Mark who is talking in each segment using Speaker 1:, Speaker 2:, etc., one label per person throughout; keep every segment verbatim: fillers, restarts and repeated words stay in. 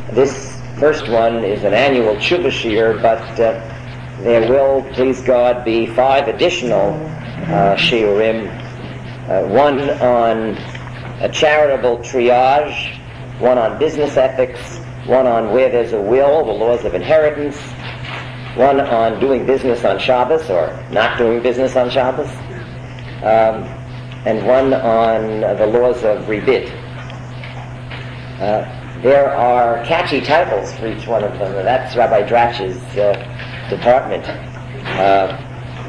Speaker 1: This first one is an annual tshuva shiur, but uh, there will, please God, be five additional uh, shiurim, uh, one on a charitable triage, one on business ethics, one on where there's a will, the laws of inheritance, one on doing business on Shabbos or not doing business on Shabbos, um, and one on uh, the laws of rebid. Uh, there are catchy titles for each one of them, and that's Rabbi Dratch's uh, department. Uh,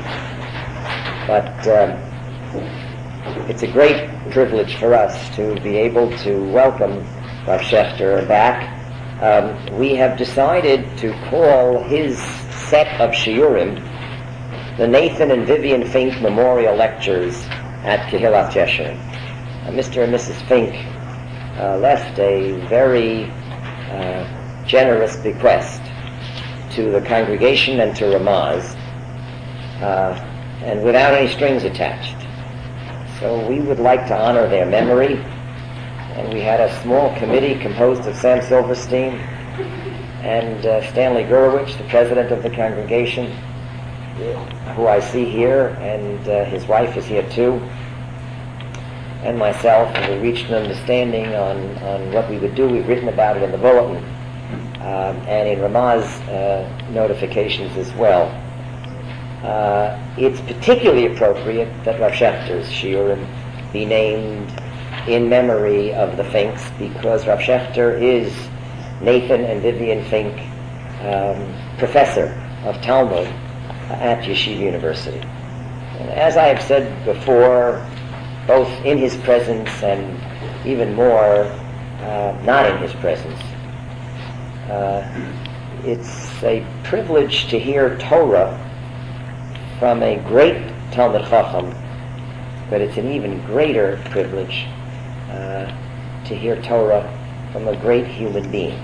Speaker 1: but uh, it's a great privilege for us to be able to welcome Rav Shechter back. Um, we have decided to call his set of shiurim the Nathan and Vivian Fink Memorial Lectures at Kehillat Yesharim. Uh, Mister and Missus Fink uh, left a very uh, generous bequest to the congregation and to Ramaz, uh, and without any strings attached. So we would like to honor their memory, and we had a small committee composed of Sam Silverstein and uh, Stanley Gurwitch, the president of the congregation, who I see here, and uh, his wife is here too, and myself, and we reached an understanding on, on what we would do. We've written about it in the bulletin, um, and in Ramaz uh, notifications as well. Uh, it's particularly appropriate that Rav Shechter's shiurim be named in memory of the Finks, because Rav Shechter is Nathan and Vivian Fink, um, professor of Talmud at Yeshiva University. And as I have said before, both in his presence and even more uh, not in his presence, uh, it's a privilege to hear Torah from a great Talmud Chacham, but it's an even greater privilege uh, to hear Torah from a great human being.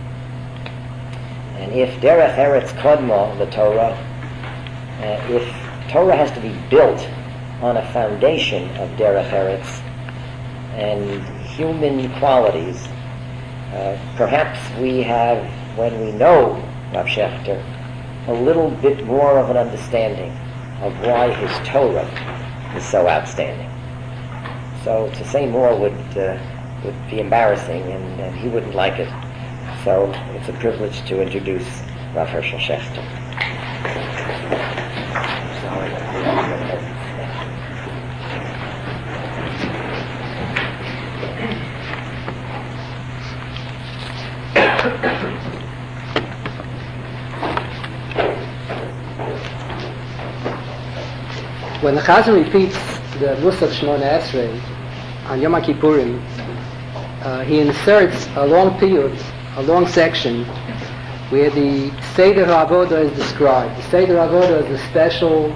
Speaker 1: And if Derech Eretz Kodma, the Torah, uh, if Torah has to be built on a foundation of Derech Eretz and human qualities, uh, perhaps we have, when we know Rav Shechter, a little bit more of an understanding of why his Torah is so outstanding. So to say more would uh, would be embarrassing, and, and he wouldn't like it. So it's a privilege to introduce Rav Hershel Shechter.
Speaker 2: When the Chazan repeats the Musaf Shmona Esrei on Yom Kippurim, uh, he inserts a long piyut, a long section, where the Seder HaAvodah is described. The Seder HaAvodah is the special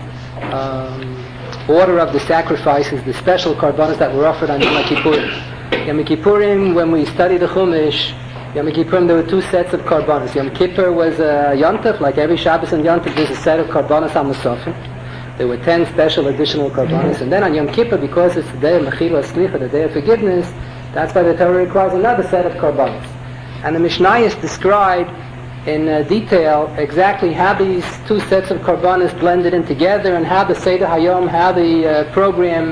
Speaker 2: um, order of the sacrifices, the special karbanos that were offered on Yom Kippurim. Yom Kippurim, when we study the Chumash, Yom Kippurim, there were two sets of karbanos. Yom Kippur was a Yontif, like every Shabbos and Yontif, there's a set of karbanos on Musafim. There were ten special additional karbanos, and then on Yom Kippur, because it's the day of Mechila Slicha, the day of forgiveness, that's why the Torah requires another set of karbanos. And the Mishnayos describe in uh, detail exactly how these two sets of karbanos blended in together, and how the Seder Hayom, how the uh, program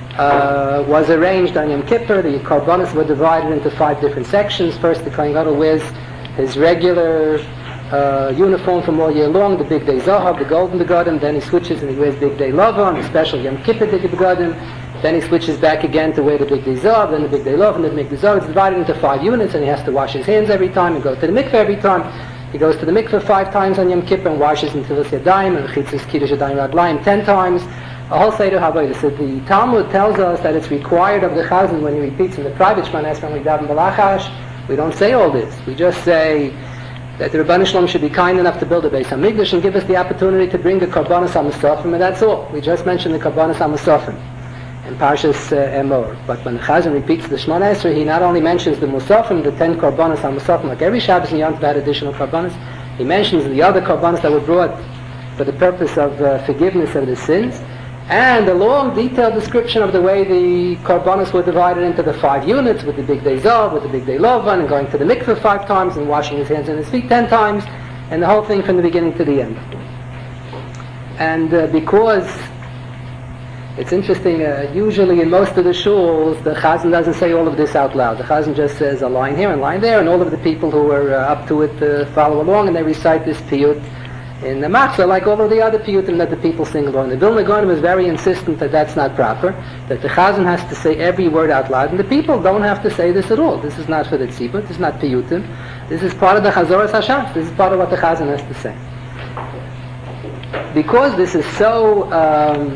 Speaker 2: uh, was arranged on Yom Kippur. The karbanos were divided into five different sections. First, the Kohen Gadol wears his regular Uh, uniform from all year long, the Big Day Zahav, the Golden Begadim, then he switches and he wears Big Day Lavan, the special Yom Kippur Begadim, then he switches back again to wear the Big Day Zahav, then the Big Day Lavan, then the Big Day Zahav. It's divided into five units, and he has to wash his hands every time and go to the mikveh every time. He goes to the mikveh five times on Yom Kippur and washes until his yadayim and chitzis kiddush yadayim raglayim ten times. A whole Seder HaAvodah. So the Talmud tells us that it's required of the Chazan when he repeats in the private Shemana Esrei when we daven Balachash. We don't say all this. We just say that the Rebbeinu Shalom should be kind enough to build a Beis HaMikdash and give us the opportunity to bring the Karbanos HaMusafim, and that's all. We just mentioned the Karbanos HaMusafim in Parshas uh, Emor. But when the Chazan repeats the Shemona Esrei, he not only mentions the Musafim, the ten Karbanos HaMusafim, like every Shabbos and Yom Tov had additional Karbanos, he mentions the other Karbanos that were brought for the purpose of uh, forgiveness of the sins, and a long, detailed description of the way the korbanos were divided into the five units, with the big day Zav, with the big day Lovan, and going to the mikveh five times, and washing his hands and his feet ten times, and the whole thing from the beginning to the end. And uh, because it's interesting, uh, usually in most of the shuls, the chazan doesn't say all of this out loud. The chazan just says a line here and a line there, and all of the people who are uh, up to it uh, follow along, and they recite this piyut in the matzah, like all of the other piyutim that the people sing along. The Vilna Gaon was very insistent that that's not proper, that the chazan has to say every word out loud, and the people don't have to say this at all. This is not for the tzibur, this is not piyutim. This is part of the chazoras hashams. This is part of what the chazan has to say. Because this is so um,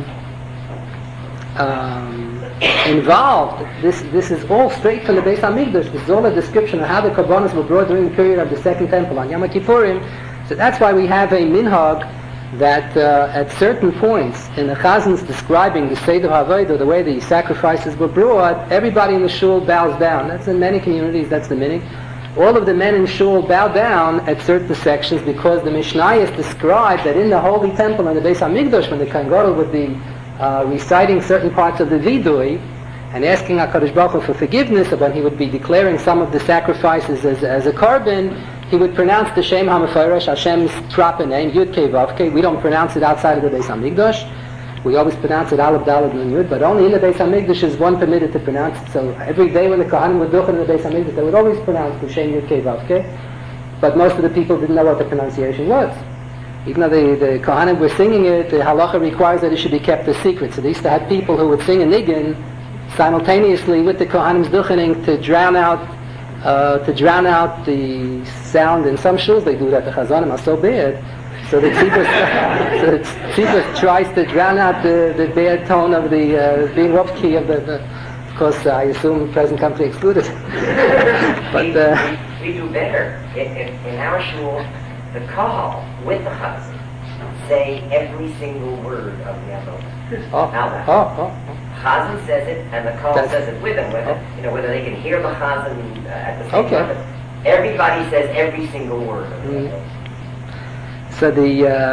Speaker 2: um, involved, this this is all straight from the Beis HaMikdash. This is all a description of how the korbanos were brought during the period of the Second Temple on Yom Kippurim. So that's why we have a minhag that uh, at certain points in the chazans describing the Seder HaAvodah, the way the sacrifices were brought, everybody in the shul bows down. That's in many communities, that's the minhag. All of the men in shul bow down at certain sections because the Mishnayos describe that in the Holy Temple and the Beis HaMikdash, when the Kohen Gadol would be uh, reciting certain parts of the Vidui and asking HaKadosh Baruch Hu for forgiveness, when he would be declaring some of the sacrifices as, as a korban, he would pronounce the Shem HaMeforesh, Hashem's proper name, Yud Kei Vav Kei. We don't pronounce it outside of the Beis HaMikdash. We always pronounce it Aleph Daled Nun Yud, but only in the Beis HaMikdash is one permitted to pronounce it. So every day when the Kohanim would duchen in the Beis HaMikdash, they would always pronounce the Shem Yud Kei Vav Kei. But most of the people didn't know what the pronunciation was. Even though the, the Kohanim were singing it, the halacha requires that it should be kept a secret. So they used to have people who would sing a niggin simultaneously with the Kohanim's duchening to drown out Uh, to drown out the sound. In some shuls they do that. The chazanim are so bad, so the tzibur so the tzibur tries to drown out the, the bad tone of the uh, being key of the, the. Of course, uh, I assume present company excluded. But
Speaker 1: we,
Speaker 2: uh,
Speaker 1: we, we do better in, in, in our shul. The kahal with the chazan say every single word of the avodah.
Speaker 2: Oh,
Speaker 1: out loud.
Speaker 2: oh, oh.
Speaker 1: Chazan says it, and the Kahal
Speaker 2: That's,
Speaker 1: says it with him, with it. You know, whether they can hear the Chazan uh, at the same
Speaker 2: Okay.
Speaker 1: time. But everybody says every single word. Of
Speaker 2: Mm.
Speaker 1: it.
Speaker 2: So the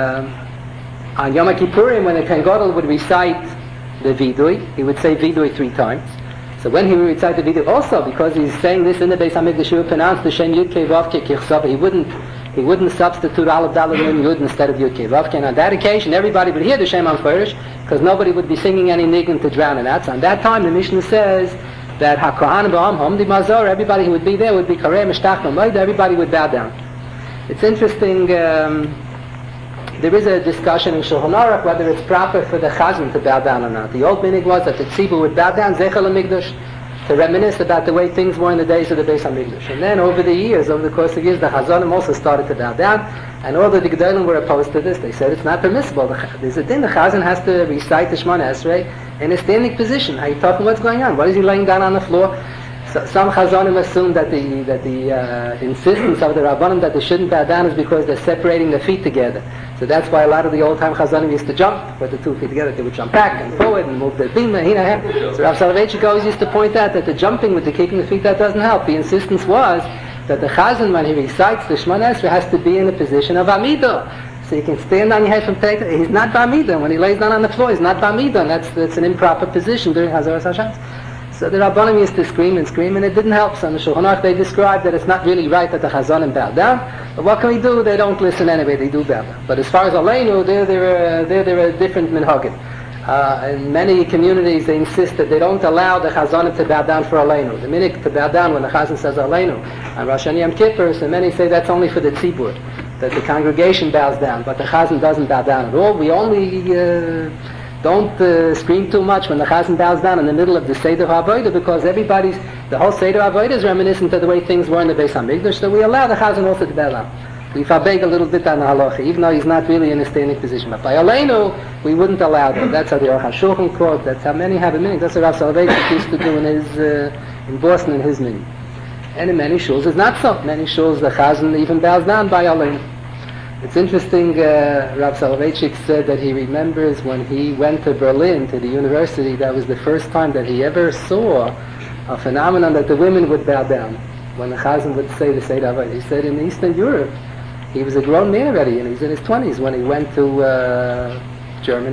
Speaker 2: uh, on Yom Kippurim, when the Kohen Gadol would recite the Vidui, he would say Vidui three times. So when he would recite the Vidui, also because he's saying this in the Beis HaMikdash, he would pronounce the Shem Yud Kei Vav Kei Kichsav. He wouldn't he wouldn't substitute Aleph Daled Nun Yud instead of Yud Kei Vav Kei. And on that occasion, everybody would hear the Shem HaMeforesh because nobody would be singing any nigun to drown it out. So on that time, the Mishnah says that HaKohanim Ba'am Hamdi Mazor, everybody who would be there would be Kareh Mishtach Mamoid, everybody would bow down. It's interesting. Um, There is a discussion in Shulchan Aruch whether it's proper for the chazan to bow down or not. The old minhag was that the tzibur would bow down, Zechel HaMikdash, to reminisce about the way things were in the days of the Beis HaMikdash. And then over the years, over the course of years, the chazanim also started to bow down, and all the Gedolim were opposed to this. They said it's not permissible. There's a din, the chazan has to recite the Shemona Esrei in a standing position. How are you talking? What's going on? What is he laying down on the floor? So, some chazanim assume that the that the uh, insistence of the rabbanim that they shouldn't bow down is because they're separating their feet together. So that's why a lot of the old time chazanim used to jump with the two feet together. They would jump back and forward and move their bima. So Rav Soloveitchik always used to point out that the jumping with the keeping the feet, that doesn't help. The insistence was that the chazan, when he recites the Shemona Esrei, has to be in the position of amidah. So you can stand on your head from take. He's not b'amidah. When he lays down on the floor, he's not b'amidah. And that's that's an improper position during Hazaras Hashams. So the Rabbanim used to scream and scream, and it didn't help. So in the Shulchan Aruch they described that it's not really right that the Chazanim bow down. But what can we do? They don't listen anyway. They do bow down. But as far as Aleinu, they're they're they're, they're a different minhagim. Uh, in many communities, they insist that they don't allow the Chazanim to bow down for Aleinu. The minhag to bow down when the Chazan says Aleinu. On Rosh Hashanah Yom Kippur, so many say that's only for the tzibur, that the congregation bows down, but the Chazan doesn't bow down at all. We only uh, Don't uh, scream too much when the chazan bows down in the middle of the Seder HaAvodah, because everybody's, the whole Seder HaAvodah is reminiscent of the way things were in the Beis HaMikdash, so we allow the chazan also to bow down. We fabeg a little bit on the halacha, even though he's not really in a standing position. But by Aleinu, we wouldn't allow that. That's how the Aruch HaShulchan quote, that's how many have a meaning. That's what Rav Soloveitchik used to do in his, uh, in Boston in his meaning. And in many shuls it's not so. Many shuls the chazan even bows down by Aleinu. It's interesting, uh, Rav Soloveitchik said that he remembers when he went to Berlin, to the university, that was the first time that he ever saw a phenomenon that the women would bow down when the chazan would say the Seder HaAvodah. He said in Eastern Europe, he was a grown man already, and he's in his twenties when he went to uh, Germany,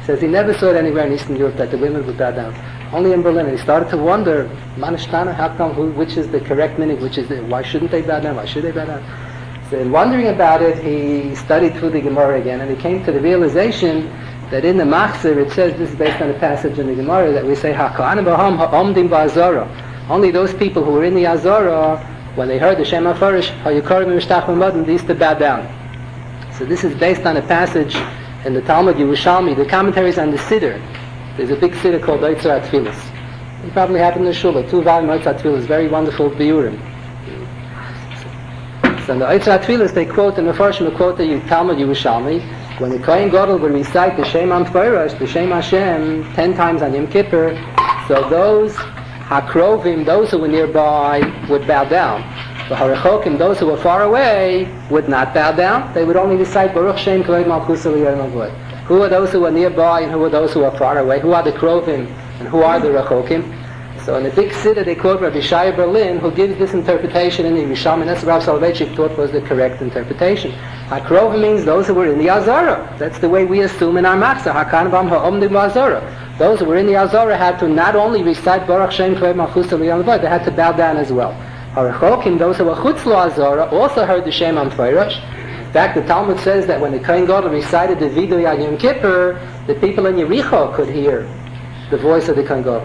Speaker 2: He says he never saw it anywhere in Eastern Europe that the women would bow down. Only in Berlin. And he started to wonder, Manishtana, how come, who, which is the correct meaning, which is the, why shouldn't they bow down, why should they bow down? So in wondering about it, he studied through the Gemara again, and he came to the realization that in the Machzor it says, this is based on a passage in the Gemara, that we say, HaKohanim b'ham ha'omdim ba'azara. Only those people who were in the Azara, when they heard the Shem HaFarish, ha'yukarim v'mishtach v'madim, they used to bow down. So this is based on a passage in the Talmud Yerushalmi, the commentaries on the Siddur. There's a big Siddur called Oitzer HaTfilas. It probably happened in the Shul, a two-volume Oitzer HaTfilas, very wonderful biurim. So in the Oitzer HaTfilas they quote, in the Farshim they quote the Talmud Yerushalmi, when the Kohen Gadol would recite the Shem HaMfarash, the Shem Hashem, ten times on Yom Kippur, so those Hakrovim, those who were nearby, would bow down. The Harachokim, those who were far away, would not bow down. They would only recite Baruch Shem Kavod Malchus Eliyah Mavod. Who are those who are nearby and who are those who are far away? Who are the Krovim and who are the Rachokim? So in the big Siddur they quote Rabbi Shai Berlin, who gives this interpretation in the Yerushalmi, and that's what Rav Soloveitchik thought was the correct interpretation. HaKrovim means those who were in the Azara. That's the way we assume in our Machzor. HaKohanim b'ham ha'omdim ba'azara. Those who were in the Azara had to not only recite Baruch Shem Kavod Malchus Eliyah Mavod, they had to bow down as well. Harachokim, those who were chutz la'azara, also heard the Shem HaMfarash. In fact, the Talmud says that when the Kohen Gadol recited the Vidui on Yom Kippur, the people in Yericho could hear the voice of the Kohen Gadol.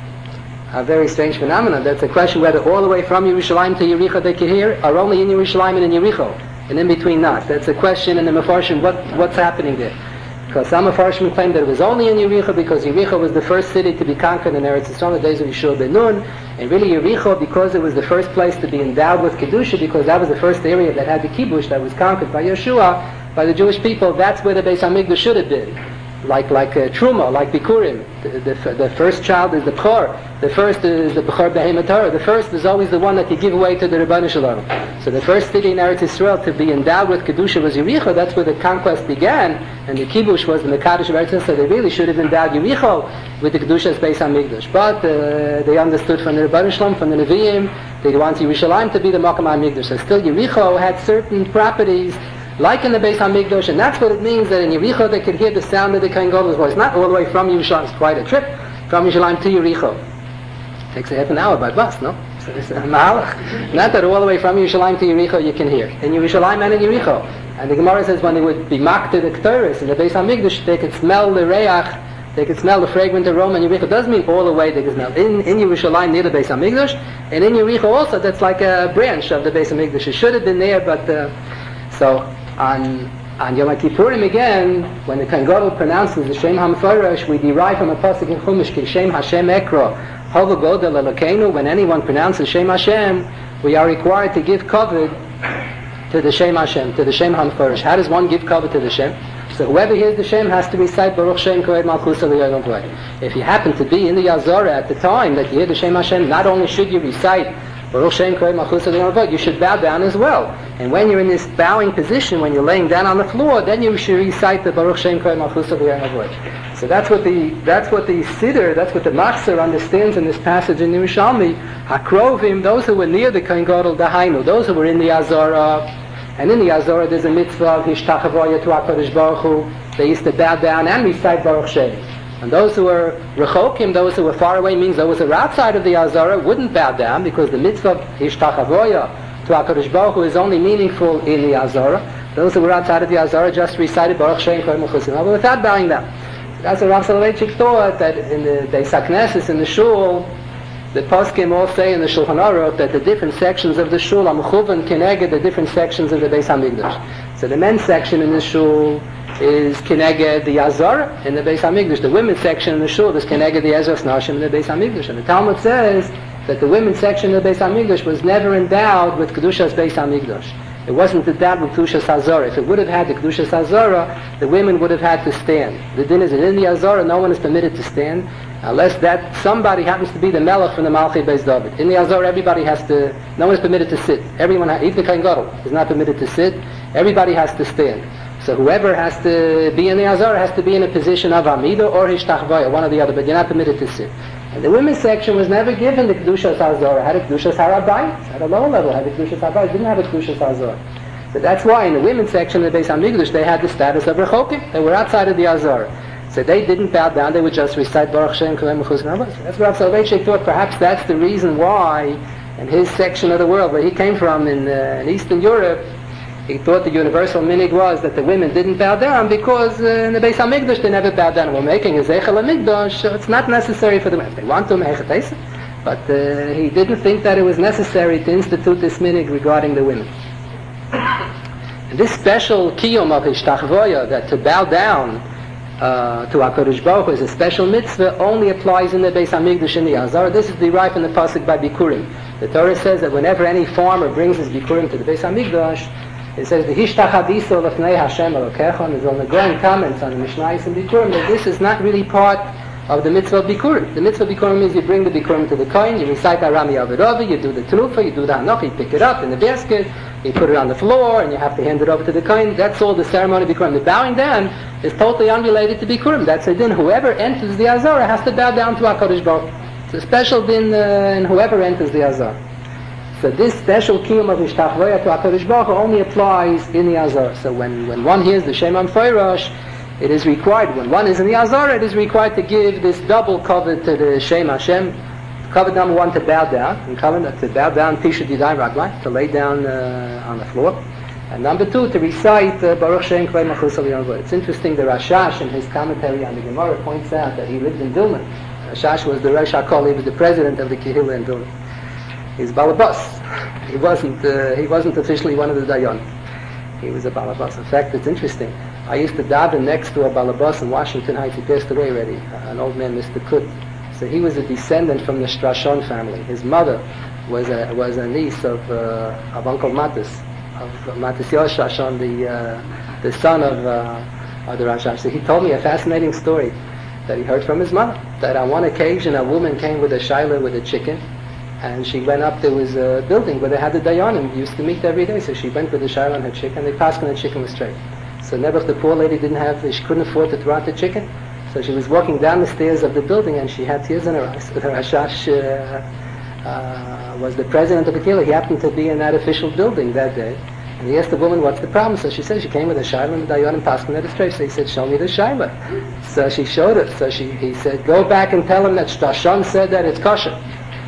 Speaker 2: A very strange phenomenon. That's a question whether all the way from Yerushalayim to Yericho they could hear, or only in Yerushalayim and in Yericho, and in between not. That's a question in the Mefarshim, what, what's happening there. Because some Mefarshim claim that it was only in Yericho because Yericho was the first city to be conquered in Eretz Yisrael in the days of Yeshua ben Nun, and really Yericho because it was the first place to be endowed with Kedusha, because that was the first area that had the Kibush that was conquered by Yeshua, by the Jewish people. That's where the Beis HaMikdash should have been. Like like uh, Truma, like Bikurim. The, the, the first child is the Bechor. The first is the Bechor Behemoth Torah. The first is always the one that you give away to the Rebbeinu Shalom. So the first city in Eretz Yisrael to be endowed with Kedusha was Yericho. That's where the conquest began. And the Kibush was the Mekadosh of Eretz Yisrael. So they really should have endowed Yericho with the Kedusha as Beis HaMikdash. But uh, they understood from the Rebbeinu Shalom, from the Nevi'im, they want Yerushalayim to be the Makam HaMikdash. So still Yericho had certain properties like in the Beis HaMikdash, and that's what it means that in Yericho they could hear the sound of the Kohen Gadol's voice. Not all the way from Yerushalayim, it's quite a trip, from Yerushalayim to Yericho. It takes a half an hour by bus, no? So it's a mahalach. Not that all the way from Yerushalayim to Yericho you can hear. In Yerushalayim and in Yericho. And the Gemara says when they would be mocked to the Ketores in the Beis HaMikdash, they could smell the reach, they could smell the fragrant aroma, and Yericho does mean all the way they could smell. In, in Yerushalayim near the Beis HaMikdash, and in Yericho also, that's like a branch of the Beis HaMikdash. It should have been there, but uh, so On, on Yom Kippurim again, when the Kohen Gadol pronounces the Shem HaMfarash, we derive from a pasuk in Chumash, Ki Shem Hashem Ekro, Hova Godel Elokeinu. When anyone pronounces Shem Hashem, we are required to give kavod to the Shem Hashem, to the Shem HaMfarash. How does one give kavod to the Shem? So whoever hears the Shem has to recite Baruch Shem Kavod Malchus Eliyah Mavod. If you happen to be in the Yazora at the time that you hear the Shem Hashem, not only should you recite Baruch Shem Kavod Malchus Eliyah Mavod, you should bow down as well. And when you're in this bowing position, when you're laying down on the floor, then you should recite the Baruch Shem Kavod Malchus Eliyah Mavod. So that's what the that's what the Siddur, that's what the Machzor understands in this passage in Yerushalmi. Hakrovim, those who were near the Kohen Gadol, Dahainu, those who were in the Azara, and in the Azara there's a mitzvah of Hishtachavoya to HaKadosh Baruch Hu. They used to bow down and recite Baruch Shem. And those who were Rechokim, those who were far away, means those who were outside of the Azara wouldn't bow down, because the mitzvah of Hishtachavoya to HaKadosh Baruch Hu is only meaningful in the Azara. Those who were outside of the Azara just recited Baruch Shem Kavod Malchus Eliyah Mavod without bowing down. That's what Rav Soloveitchik thought, that in the Beis HaKnesses, in the Shul, the poskim all say in the Shulchan Aruch that the different sections of the Shul are mechuvan keneged the different sections of the Beis HaMikdash. So the men's section in the Shul is keneged the Azara in the Beis HaMikdash. The women's section in the Shul is keneged the Ezras Nashim in the Beis HaMikdash. And the Talmud says that the women's section of the Beis HaMikdash was never endowed with Kedushas Beis HaMikdash. It wasn't endowed with Kedushas Hazara. If it would have had the Kedushas Hazara, the women would have had to stand. The din is that in the Hazara, no one is permitted to stand, unless that somebody happens to be the Melech from the Malchi Beis David. In the Hazara, everybody has to, no one is permitted to sit. Everyone, even the Kohen Gadol, is not permitted to sit. Everybody has to stand. So whoever has to be in the Hazara has to be in a position of Amida or Hishtachvaya, one or the other, but you're not permitted to sit. And the women's section was never given the Kedushas Hazara. It had a Kedushas Harabayit. At a lower level, it had a Kedushas Harabayit. It didn't have a Kedushas Hazara. But that's why in the women's section of the Beis HaMikdash, they had the status of Rechokim. They were outside of the Hazara. So they didn't bow down, they would just recite Baruch Shem Kaveh Mechuz Nabas. That's what Rav Soloveitchik thought. Perhaps that's the reason why, in his section of the world, where he came from in, uh, in Eastern Europe, he thought the universal minig was that the women didn't bow down because uh, in the Beis HaMikdash they never bowed down. We're making a Zeichel HaMikdash, so it's not necessary for the women. If they want to, Mehechet Eisa. But uh, he didn't think that it was necessary to institute this minig regarding the women. And this special kiyum of Hishtachvoya, that to bow down uh, to HaKadosh Baruch Hu is a special mitzvah, only applies in the Beis HaMikdash in the Azar. This is derived from the pasuk by Bikurim. The Torah says that whenever any farmer brings his Bikurim to the Beis HaMikdash, it says the Hishtachadiso Lefnei Hashem Elokecha, and there's ongoing comments on the Mishnayos and Bikurim that this is not really part of the mitzvah of Bikurim. The mitzvah of Bikurim is you bring the Bikurim to the Kohen, you recite Arami Avidavi, you do the Tenufa, you do the Hanoch, you pick it up in the basket, you put it on the floor, and you have to hand it over to the Kohen. That's all the ceremony of Bikurim. The bowing down is totally unrelated to Bikurim. That's a din. Whoever enters the Azara has to bow down to HaKadosh Baruch Hu. It's a special din uh, in whoever enters the Azara. So this special kiyum of Hishtachvoya to HaKadosh Baruch Hu only applies in the Azar. So when, when one hears the Shem HaMeforash, it is required, when one is in the Azar, it is required to give this double cover to the Shem Hashem. Cover number one, to bow down, and cover to bow down, Pisha Didai Raglai, to lay down uh, on the floor. And number two, to recite uh, Baruch Shem Kvei Machus Al Yonvod. It's interesting, the Rashash in his commentary on the Gemara points out that he lived in Vilna. Rashash was the Rosh HaKol, he was the president of the Kehillah in Vilna. He's Balabas. He wasn't. Uh, he wasn't officially one of the Dayan. He was a Balabas. In fact, it's interesting. I used to daven next to a Balabas in Washington Heights. He passed away already. Uh, an old man, Mister Kut. So he was a descendant from the Strashon family. His mother was a was a niece of uh, of Uncle Matis, of Matis Yosh Strashon, the uh, the son of uh, of the Rashash. So he told me a fascinating story that he heard from his mother. That on one occasion a woman came with a shaila with a chicken. And she went up, there was a building where they had the Dayanim, used to meet every day, so she went with the shayla on her chicken, and they passed on the chicken was straight. So never if the poor lady didn't have, she couldn't afford to throw out the chicken, so she was walking down the stairs of the building and she had tears in her eyes. The Rashash uh, uh, was the president of the Kehillah. He happened to be in that official building that day. And he asked the woman, what's the problem? So she said, she came with a shayla and the Dayanim passed on her straight. So he said, show me the shayla. So she showed it. So she, he said, go back and tell him that Strashon said that it's kosher.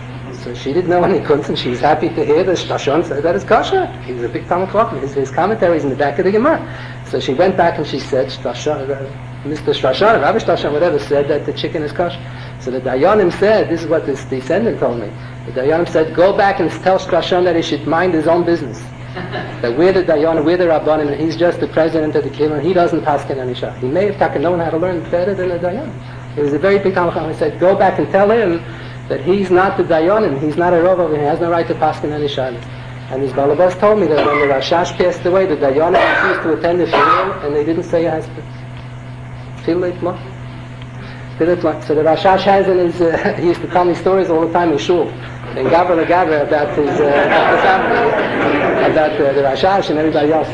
Speaker 2: So she didn't know any kunz, and she was happy to hear that Strashon said that is kosher. He was a big Talmud Chacham. His, his commentaries in the back of the Gemara. So she went back and she said, Strashon, uh, Mister Strashon, Rabbi Strashon, whatever, said that the chicken is kosher. So the Dayanim said, this is what this descendant told me. The Dayanim said, go back and tell Strashon that he should mind his own business. That we're the Dayanim, we're the Rabbanim, and he's just the president of the Kehillah, and he doesn't pass any shah. He may have taken known how to learn better than the Dayanim. He was a very big Talmud Chacham. He said, go back and tell him that he's not the Dayanim, he's not a Rov, and he has no right to pass in any shayla. And his Balabas told me that when the Rashash passed away, the Dayanim refused to attend the funeral, and they didn't say a husband. Feel it, ma? Feel it, ma? So the Rashash has in his, uh, he used to tell me stories all the time in shul, in Gabra Gabra about his, uh, about the family, about uh, the Rashash and everybody else.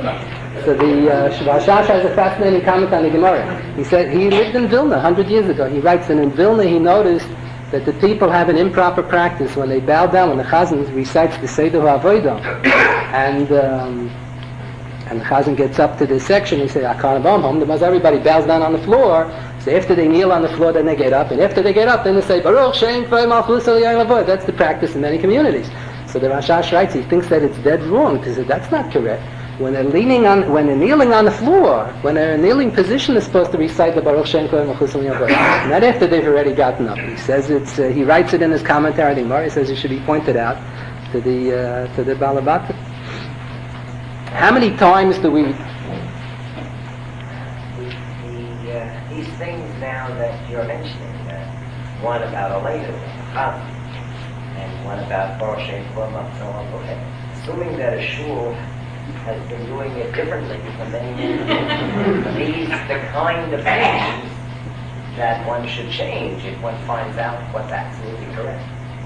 Speaker 2: So the uh, Rashash has a fascinating comment on the Gemara. He said he lived in Vilna a hundred years ago. He writes, and in Vilna he noticed that the people have an improper practice when they bow down, when the Chazan recites the Seder HaAvodah, and um, and the Chazan gets up to this section, he says, Akana Bam Hom, everybody bows down on the floor. So after they kneel on the floor, then they get up, and after they get up, then they say, Baruch Shem Kvei Malchus Al Yonvod. That's the practice in many communities. So the Rashash writes, he thinks that it's dead wrong. He says, that's not correct. When they're leaning on, when they're kneeling on the floor, when they're in a kneeling position, they're supposed to recite the Baruch Shem Kvei Malchus Al Yonvod. Not after they've already gotten up. He says it's. Uh, he writes it in his commentary. The Gemara says it should be pointed out to the uh, to the Balabat. How many times do we?
Speaker 1: The, uh, these things now that you're mentioning, uh, one about Aleinu, and one about Baruch Shem Kvei Malchus Al Yonvod. Assuming that a shul has been doing it differently for many years. These the kind of things that one should change if one finds out what's absolutely correct.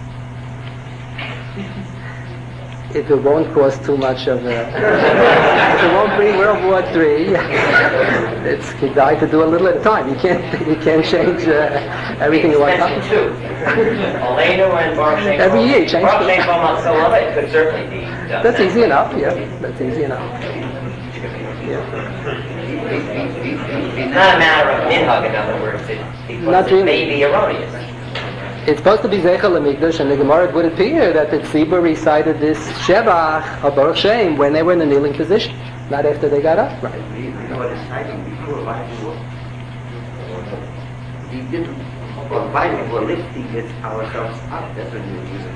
Speaker 2: If it won't cause too much of a... if it won't bring World War Three, it's Kedai to do a little at a time. You can't you can't change uh, everything you want.
Speaker 1: Aleinu and Baruch Shem
Speaker 2: Every year change.
Speaker 1: Baruch Shem It could certainly be done.
Speaker 2: That's easy enough, yeah. That's easy enough.
Speaker 1: It's not a matter of minhag, in other words. It,
Speaker 2: Not really.
Speaker 1: It may be erroneous.
Speaker 2: It's supposed to be Zeichel Mikdash, and the Gemara would appear that the Tzibur recited this Shevach of Baruch Shem when they were in the kneeling position, not after they got up. Right.
Speaker 3: You know what it's hiding before Bible. He didn't. Well, Bible were lifting it ourselves up. That's when you use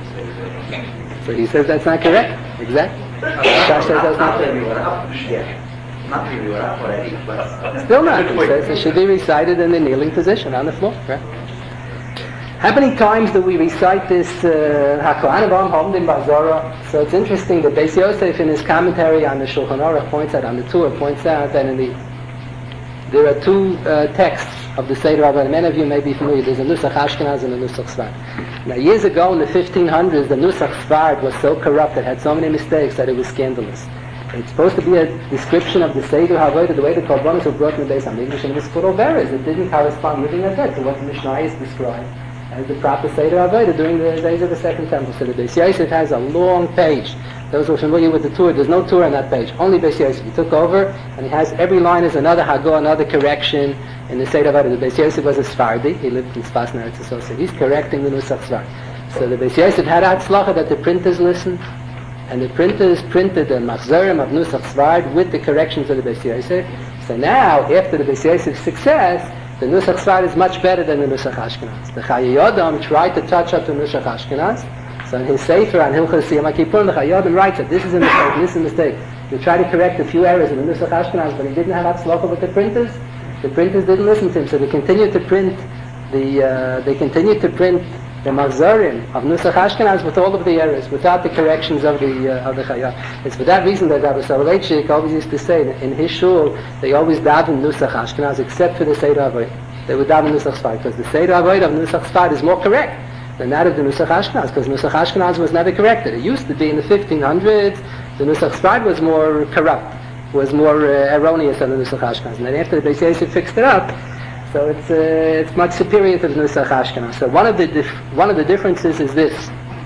Speaker 3: it.
Speaker 2: So he says that's not correct. Exactly. Shach says that's not correct.
Speaker 3: We were up. Yeah. Not really we were up already, but
Speaker 2: Still not. He says it should be recited in the kneeling position on the floor. Right? How many times do we recite this HaKohanim Hamdim Bazara? So it's interesting that Beis Yosef in his commentary on the Shulchan Aruch points out, on the Torah points out that in the there are two uh, texts of the Seder Avodah. Many of you may be familiar. There's a Nusach Ashkenaz and a Nusach Sfard. Now years ago in the fifteen hundreds, the Nusach Sfard was so corrupt, it had so many mistakes that it was scandalous. It's supposed to be a description of the Seder Havodah, the way the Korbanos were brought in the Beis HaMikdash, and it was full of errors. It didn't correspond living as that to what the Mishnah is described as the proper Seder Avodah during the days of the Second Temple. So the Beis Yosef has a long page. Those who are familiar with the Torah, there's no Torah on that page. Only Beis Yosef. He took over, and he has every line is another Hagah, another correction in the Seder Avodah. The Beis Yosef was a Sfardi. He lived in Sfas Eretz Yisrael, so he's correcting the Nusach Sfard. So the Beis Yosef had Hatzlacha that the printers listened, and the printers printed the Machzorim of Nusach Sfard with the corrections of the Beis Yosef. So now, after the Beis Yosef's success, the Nusach Sfard is much better than the Nusach Ashkenaz. The Chayei Yodam tried to touch up the Nusach Ashkenaz. So in his Sefer on Hilchos Yom Kippur, the Chayei Yodam writes that this is a mistake, this is a mistake. He tried to correct a few errors in the Nusach Ashkenaz, but he didn't have Hatzlacha with the printers. The printers didn't listen to him, so they continued to print the uh, they continued to print the Machzorim of Nusach Ashkenaz with all of the errors, without the corrections of the uh, of the Chayei. It's for that reason that Rabbi Soloveitchik always used to say that in his shul they always daven Nusach Ashkenaz except for the Seder Avodah. They would daven Nusach Sfard because the Seder Avodah of Nusach Sfard is more correct than that of the Nusach Ashkenaz, because Nusach Ashkenaz was never corrected. It used to be in the fifteen hundreds. The Nusach Sfard was more corrupt, was more uh, erroneous than the Nusach Ashkenaz. And then after the Beis Yosef fixed it up, so it's uh, it's much superior to the Nusach Ashkenaz. So one of the dif- one of the differences is this: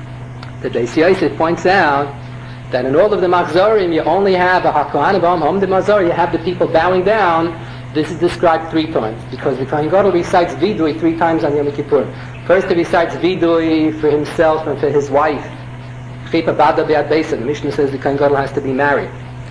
Speaker 2: the Beis Yosef points out that in all of the Machzorim you only have a HaKohanim Hamdim Bazara. You have the people bowing down. This is described three times because the Kohen Gadol recites Vidui three times on Yom Kippur. First he recites Vidui for himself and for his wife. Chipa Bada Be'ad Beisa. The Mishnah says the Kohen Gadol has to be married.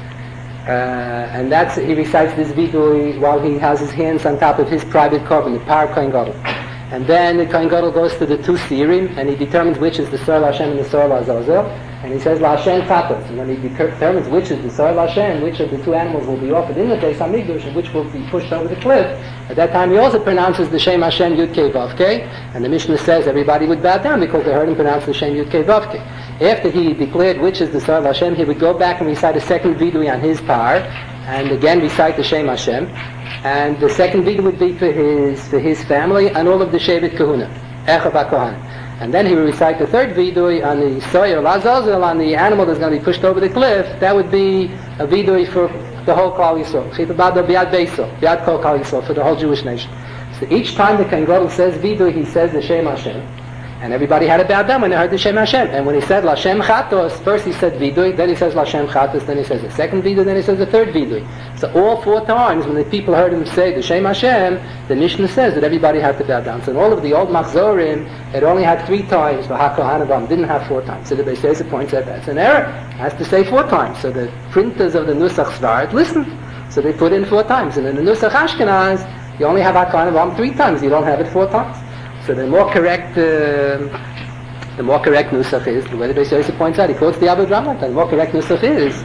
Speaker 2: Uh, and that's, he recites this vidui while he has his hands on top of his private korban, the par Kohen Gadol. And then the Kohen Gadol goes to the two sirim, and he determines which is the Sor L'Hashem and the Sor L'Azazel, and he says L'Hashem Chatos. And when he determines which is the Sor L'Hashem, which of the two animals will be offered in the Beis HaMikdash, and which will be pushed over the cliff, at that time he also pronounces the Shem Hashem Yud Kei Vav Kei, and the Mishnah says everybody would bow down because they heard him pronounce the Shem Yud Kei Vav Kei. After he declared which is the Sor L'Hashem, he would go back and recite a second vidui on his par, and again recite the Shem Hashem. And the second vidui would be for his for his family and all of the Shevet Kahuna, Echav HaKohanim. And then he would recite the third vidui on the Soyer L'Azazel, on the animal that's going to be pushed over the cliff. That would be a vidui for the whole Klal Yisrael. Chita Bada Biad Beiso, Biad Kol Klal Yisrael, for the whole Jewish nation. So each time the Kohen Gadol says vidui, he says the Shem Hashem. And everybody had to bow down when they heard the Shem Hashem. And when he said L'Hashem Chatos, first he said Vidui, then he says L'Hashem Chatos, then he says the second Vidui, then he says the third Vidui. So all four times when the people heard him say the Shem Hashem, the Mishnah says that everybody had to bow down. So in all of the old Machzorim, it only had three times, but HaKohanim didn't have four times. So the Beis Yosef points out that's an error. It has to say four times. So the printers of the Nusach Sfard listened. So they put in four times. And in the Nusach Ashkenaz, you only have HaKohanim three times. You don't have it four times. So the more correct, uh, the more correct nusach is, the way the Beis Yosef points out, he quotes the Abba Drama, the more correct nusach is,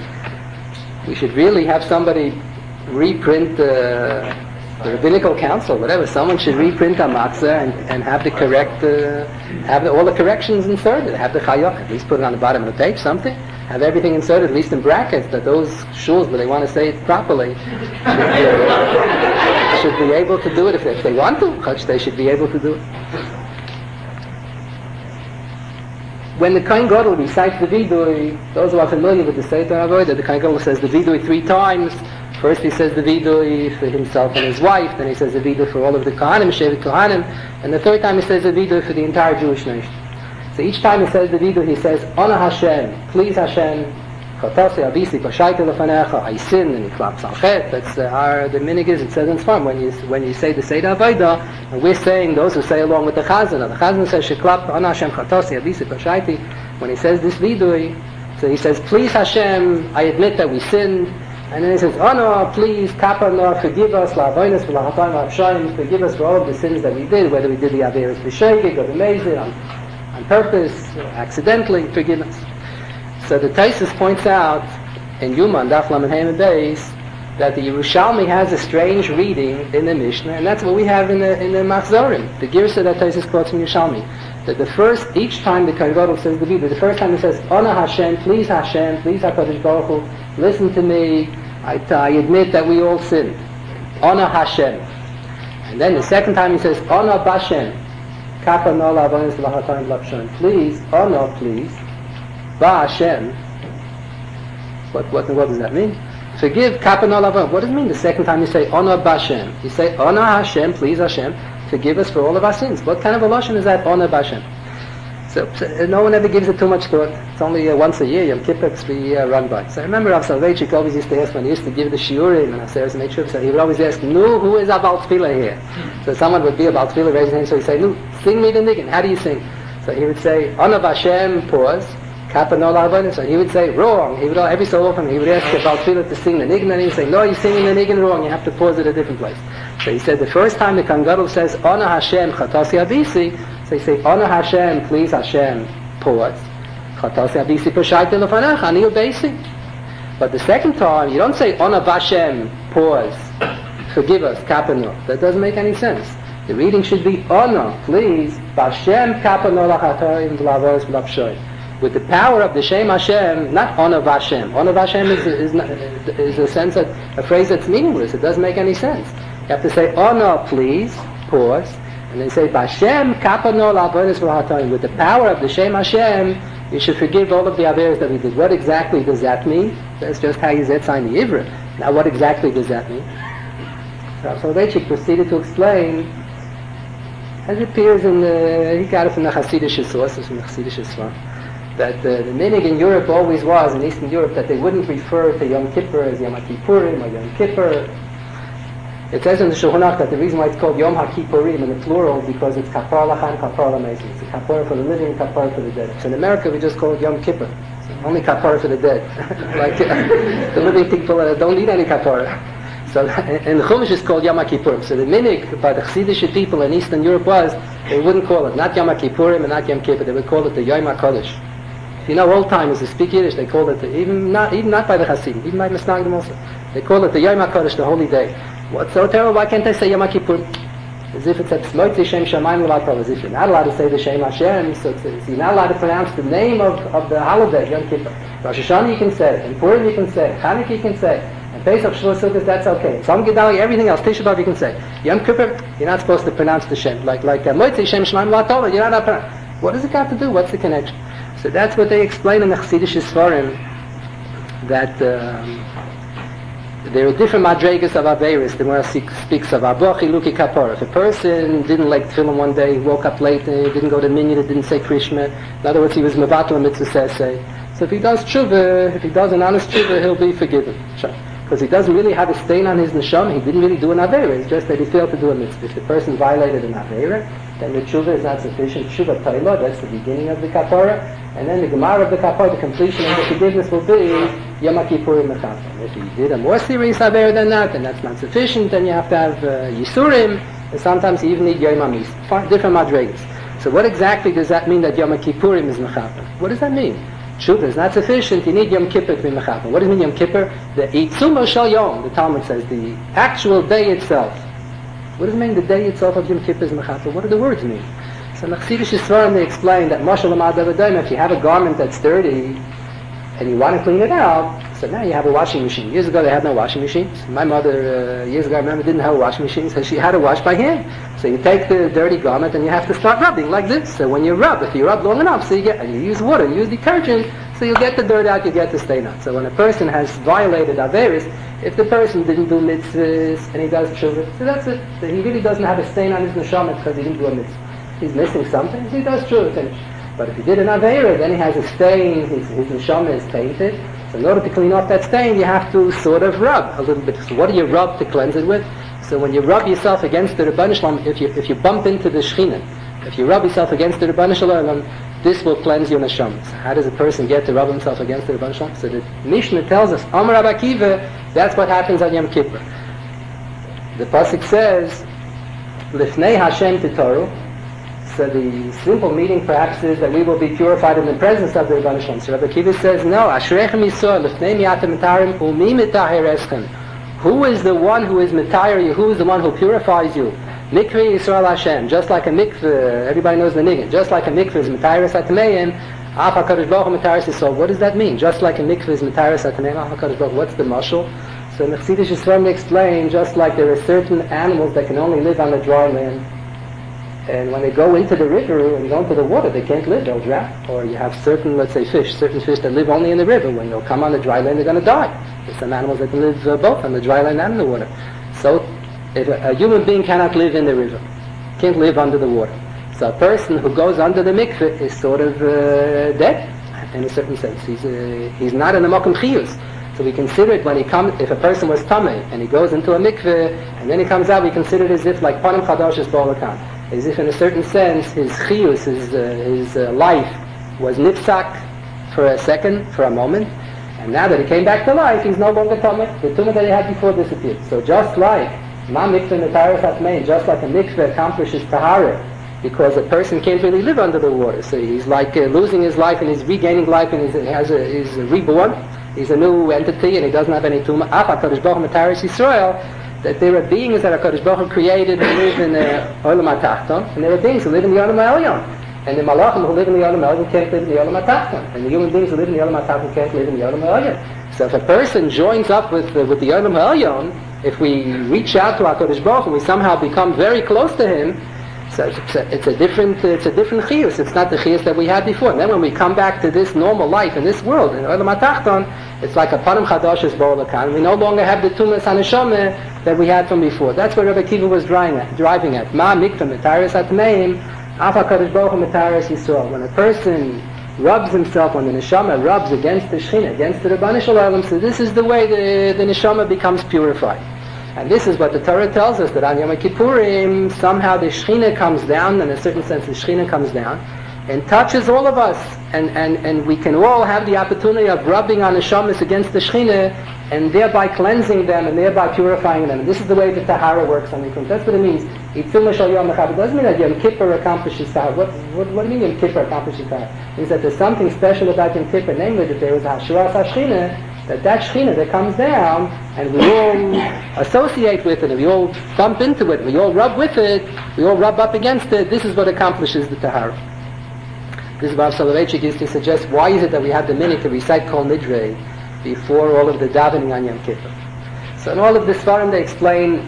Speaker 2: we should really have somebody reprint uh, the Rabbinical Council, whatever, someone should reprint a matzah and, and have the correct, uh, have the, all the corrections inserted, have the chayok, at least put it on the bottom of the page, something, have everything inserted, at least in brackets, that those shuls, where they want to say it properly, should, uh, should be able to do it if they, if they want to, they should be able to do it. When the Kohen Gadol recites the vidui, those who are familiar with the Seder Avodah, the Kohen Gadol says the vidui three times. First he says the vidui for himself and his wife, then he says the vidui for all of the Kohanim, Shevet Kohanim, and the third time he says the vidui for the entire Jewish nation. So each time he says the vidui, he says, Ona Hashem, please Hashem, Chatasi abisi pashaita lefanecha, I sin, and he claps al chet. That's uh, our, the minig is, it says in Sfam, when you, when you say the Seder Avodah, and we're saying, those who say along with the Chazan, the Chazan says, sheklap, ana Hashem chatasi abisi pashaiti, when he says this vidui, so he says, please Hashem, I admit that we sinned, and then he says, oh no, please, kappa no, forgive us, la'avoinus, v'la'hatayim ha'apshayim, forgive us for all of the sins that we did, whether we did the Averis b'shegig or the Mezid, on, on purpose, or accidentally, forgive us. So the Taisus points out in Yuma and Daf Lamed Hey and Beis that the Yerushalmi has a strange reading in the Mishnah, and that's what we have in the in the Machzorim. The Girsa that Taisus quotes from Yerushalmi, that the first, each time the Kohen Gadol says the Vidui, the first time he says, Ona Hashem, please Hashem, please HaKadosh Baruch Hu, listen to me, I, I admit that we all sinned. Ona Hashem. And then the second time he says, Ona Bashem, Kappa no la'avonis v'la'hatayim l'apshon. Please, Ona, please, Ba Hashem. What, what, what does that mean? Forgive, Kappa no la'avonis. What does it mean the second time you say, Ona Bashem? You say, Ona Hashem, please Hashem, forgive us for all of our sins. What kind of a lashon is that, Ona Bashem? So, so no one ever gives it too much thought. It's only uh, once a year, Yom Kippur, we uh, run by. So I remember Rav Soloveitchik always used to ask, when he used to give the shiurim, and I said, make sure, so he would always ask, no, who is Abal Tefillah here? So someone would be Abal Tefillah, raise his hand, so he'd say, no, sing me the niggin. How do you sing? So he would say, Ona Bashem, pause, Kappa no la'avonis. So he would say, wrong. He would, every so often, he would ask Abal Tefillah to sing the niggin, and he would say, no, you're singing the niggin wrong, you have to pause at a different place. So he said, the first time the Kohen Gadol says, Ona Hashem, Chatasi Abisi, so he say, Ona Hashem, please Hashem, pause. Chatasi Abisi Pashaita Lefanecha, Ani Ubesi. But the second time, you don't say, Ona Bashem, pause, forgive us, Kapano. That doesn't make any sense. The reading should be, Ona, please, Bashem Kapano Lachatayim V'lavos V'lavshoy. With the power of the Shem Hashem, not Ona Vashem. Ona Vashem is, is, not, is a sense that, a phrase that's meaningless. It doesn't make any sense. You have to say, Ona, please, pause, and then say, Bashem Kapano La'avonis V'la'hatayim. With the power of the Shem Hashem, you should forgive all of the averes that we did. What exactly does that mean? That's just how you zet sign the Ivra. Now, what exactly does that mean? So Soloveitchik proceeded to explain, as it appears in the, he got it from the Hasidic sources, from the Hasidic Svar, that uh, the minig in Europe always was, in Eastern Europe, that they wouldn't refer to Yom Kippur as Yom HaKippurim or Yom Kippur. It says in the Shulchan Aruch that the reason why it's called Yom HaKippurim in the plural is because it's Kapar Lachan, Kapar Lamezid. It's a Kapar for the living, Kapar for the dead. So in America we just call it Yom Kippur. So only Kapar for the dead. Like uh, the living people uh, don't need any Kapar. So and the Chumash is called Yom HaKippurim. So the minig by the Chassidish people in Eastern Europe was, they wouldn't call it not Yom HaKippurim and not Yom Kippur. They would call it the Yom HaKodesh. If you know old timers who speak Yiddish, they call it, the, even not even not by the Hasidim, even by Misnagdim also, they call it the Yom HaKodesh, the holy day. What's so terrible? Why can't they say Yom Kippur? As if it's a Tzmoitzi Shem Shamayim L'Vatol, as if you're not allowed to say the Shem Hashem, so, so you're not allowed to pronounce the name of, of the holiday, Yom Kippur. Rosh Hashanah you can say, and Purim you can say, Chanukah you can say, and Pesach, Shavuot, Sukkot, that's okay. Tzom Gedalia, everything else, Tisha B'Av you can say. Yom Kippur, you're not supposed to pronounce the Shem. Like, like uh, Moitzi Shem Shamayim L'Vatol, you're not allowed to pronounce. What does it got to do? What's the connection? So that's what they explain in the Chassidish Sfarim, that um, there are different madregas of Averis. The Gemara speaks of Abochi Luki Kapor. If a person didn't like tefillin one day, he woke up late, and he didn't go to minyan, he didn't say Krishma. In other words, he was mevatel mitzvah sesei. So if he does tshuva, if he does an honest tshuva, he'll be forgiven. Because he doesn't really have a stain on his neshama, he didn't really do an Aveira, it's just that he failed to do a mitzvah. If the person violated an Aveira, then the tshuva is not sufficient. Tshuva Taila, that's the beginning of the kapara, and then the gemara of the kapara, the completion of the forgiveness will be Yom Kippurim Mechafim. If he did a more serious Aveira than that, then that's not sufficient, then you have to have uh, Yisurim, and sometimes you even need Yom Amis. Different madregas. So what exactly does that mean that Yom Kippurim is Mechafim? What does that mean? Tshuva is not sufficient, you need Yom Kippur to be Mechafim. What does it mean Yom Kippur? The Itzuma Shal Yom, the Talmud says, the actual day itself. What does it mean the day itself of Yom Kippur is Mechafim? What do the words mean? So in the Chassidish Sfarim they explain that Mashal Amad Avadayim, if you have a garment that's dirty and you want to clean it out, so now you have a washing machine. Years ago they had no washing machines. My mother, uh, years ago I remember, didn't have a washing machine, so she had to wash by hand. So you take the dirty garment and you have to start rubbing like this. So when you rub, if you rub long enough, so you get, and you use water, you use detergent, so you get the dirt out, you get the stain out. So when a person has violated Averis, if the person didn't do mitzvahs and he does tshuva, so that's it. So he really doesn't have a stain on his neshama because he didn't do a mitzvah. He's missing something, so he does tshuva, finish. But if he did an Aveira, then he has a stain, his, his neshama is tainted, So in order to clean off that stain, you have to sort of rub a little bit. So what do you rub to cleanse it with? So when you rub yourself against the Rebbeinu Shalom, if you if you bump into the Shechina, if you rub yourself against the Rebbeinu Shalom, this will cleanse your neshama. So how does a person get to rub himself against the Rebbeinu Shalom? So the Mishnah tells us, Amar Rabbi Akiva, that's what happens on Yom Kippur. The pasuk says, Lifnei Hashem Titoru. So the simple meaning perhaps is that we will be purified in the presence of the Rebbeinu Shalom. So Rabbi Akiva says, no, Ashrechem Yisrael, Lifnei Miatem Mitarim, Umi Mitaher Eschem. Who is the one who is mitayr you? Who is the one who purifies you? Mikveh Yisrael Hashem. Just like a mikveh, everybody knows the niggun. Just like a mikveh is mitayr satmeim, Af HaKadosh Baruch Hu mitayr Yisrael. What does that mean? Just like a mikveh is mitayr satmeim, Af HaKadosh Baruch Hu. What's the mashal? So in the Chassidish Yisrael they explain, just like there are certain animals that can only live on the dry land, and when they go into the river and go into the water, they can't live, they'll drown. Or you have certain, let's say fish, certain fish that live only in the river. When they'll come on the dry land, they're going to die. There's some animals that can live uh, both on the dry land and in the water. So if a, a human being cannot live in the river, can't live under the water. So a person who goes under the mikveh is sort of uh, dead, in a certain sense. He's uh, he's not in the mokum chiyus. So we consider it when he comes, if a person was tamei and he goes into a mikveh and then he comes out, we consider it as if like panim chadash is ba'olakan. As if in a certain sense his chiyus, his, uh, his uh, life was nipsak for a second, for a moment, and now that he came back to life, he's no longer tamei. The tumah that he had before disappeared. So just like ma mikveh netaris atmein, just like a mikveh accomplishes tahara, because a person can't really live under the water. So he's like uh, losing his life and he's regaining life and he's, he has a, he's reborn. He's a new entity and he doesn't have any tumah. Af HaKadosh Baruch Hu mitayr Yisrael, that there are beings that HaKadosh Baruch Hu created and live in the Olam HaTachton, and there are beings who live in the Olam HaElyon. And the Malachim who live in the Olam HaElyon can't live in the Olam HaTachton. And the human beings who live in the Olam HaTachton can't live in the Olam HaElyon. So if a person joins up with uh, with the Olam HaElyon, if we reach out to HaKadosh Baruch Hu, we somehow become very close to him, so it's a, it's a different it's a different chiyus. It's not the chiyus that we had before. And then when we come back to this normal life in this world, in Olam HaTachton, it's like a panim chadash is ba'olakan. We no longer have the tumas haneshama that we had from before. That's what Rabbi Akiva was driving at. Driving at. Ma mikveh mitayris atmeim, af HaKadosh Baruch Hu mitayris Yisrael. When a person rubs himself, when the neshama rubs against the Shechina, against the Rebbeinu Shalom, so this is the way the, the neshama becomes purified. And this is what the Torah tells us, that on Yom Kippurim, somehow the Shechina comes down, in a certain sense the Shechina comes down, and touches all of us, and, and, and we can all have the opportunity of rubbing on the neshamas against the Shechina, and thereby cleansing them, and thereby purifying them. And this is the way the Tahara works on the Yom. That's what it means. It doesn't mean that Yom Kippur accomplishes Tahara. What, what, what do you mean Yom Kippur accomplishes Tahara? It means that there's something special about Yom Kippur, namely that there is a Hashuras HaShechina, that that Shechina that comes down, and we all associate with it, and we all bump into it, we all rub with it, we all rub up against it. This is what accomplishes the Tahara. This is what Soloveitchik used to suggest. Why is it that we have the minute to recite Kol Nidrei before all of the davening on Yom Kippur? So in all of this forum they explain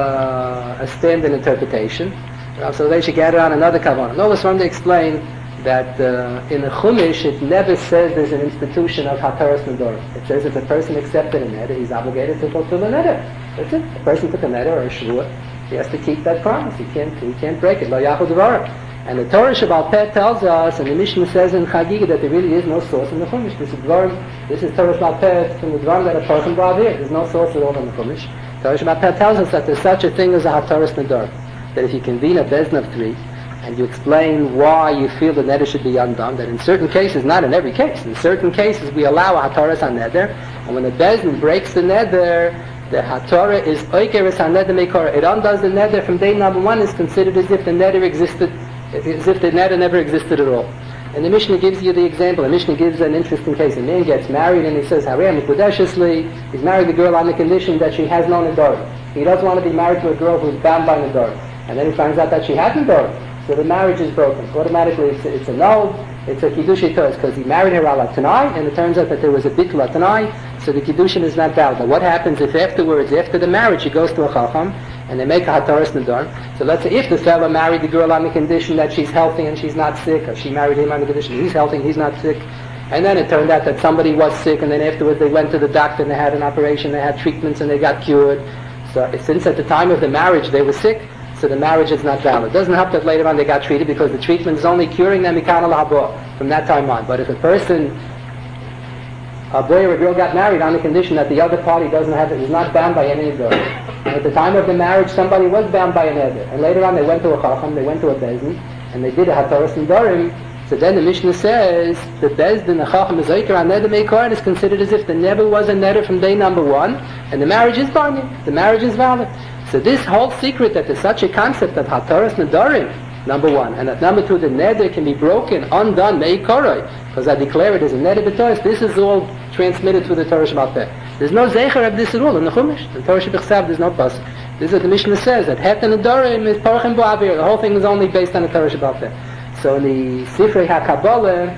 Speaker 2: uh, a standard interpretation. Rav Soloveitchik added on another kavanah. In all this forum they explain that uh, in the Chumash it never says there's an institution of Hataras Nedorim. It says if a person accepted a neder, he's obligated to fulfill a neder. That's it. A person took a neder or a shvua, he has to keep that promise. He can't, he can't break it. Lo yachud dvarim. And the Torah Shabbal Peh tells us, and the Mishnah says in Chagiga, that there really is no source in the Chumash. This is dvarim, this is Torah Shabbal Peh from the dvarim that a person brought here. There's no source at all in the Chumash. Torah Shabbal Peh tells us that there's such a thing as a Hataras Nedorim. That if you convene a bezna of three, and you explain why you feel the neder should be undone, that in certain cases, not in every case, in certain cases we allow a hataras on neder, and when the bezdin breaks the neder, the hatara is oikeris on neder mekora. It undoes the neder from day number one, is considered as if the neder existed, as if the neder never existed at all. And the Mishnah gives you the example. The Mishnah gives an interesting case. A man gets married and he says, Harei mikudeshesli, he's married the girl on the condition that she has no nedarim. He doesn't want to be married to a girl who's bound by nedarim. And then he finds out that she has nedarim. So the marriage is broken. Automatically it's a, it's a no, it's a kiddush tos, because he married her ala tanai, and it turns out that there was a bittul tanai, so the kiddushin is not valid. Now what happens if afterwards, after the marriage, he goes to a chacham, and they make a hataras nedarim? So let's say if the fellow married the girl on the condition that she's healthy and she's not sick, or she married him on the condition he's healthy and he's not sick, and then it turned out that somebody was sick, and then afterwards they went to the doctor and they had an operation, they had treatments and they got cured. So since at the time of the marriage they were sick, so the marriage is not valid. It doesn't help that later on they got treated, because the treatment is only curing them from that time on. But if a person a boy or a girl got married on the condition that the other party doesn't have it, is not bound by any of those. And at the time of the marriage, somebody was bound by an eder. And later on, they went to a chacham, they went to a bezdin, and they did a hataras nedarim. So then the Mishnah says the bezdin, the chacham, the zoyker, on neder meikar is considered as if there never was a neder from day number one, and the marriage is binding, the marriage is valid. So this whole secret that there's such a concept of hataras nedarim, number one, and that number two, the neder can be broken, undone, meikar, because I declare it as a neder b'toras. This is all transmitted through the Torah Sheba'al Peh. There's no zecher of this at all in the Chumash. In Torah Shebechsav, there's no pasuk. This is what the Mishnah says, that het and nedarim is parachim bo'avir. The whole thing is only based on the Torah Sheba'al Peh. So in the Sifrei HaKabbalah,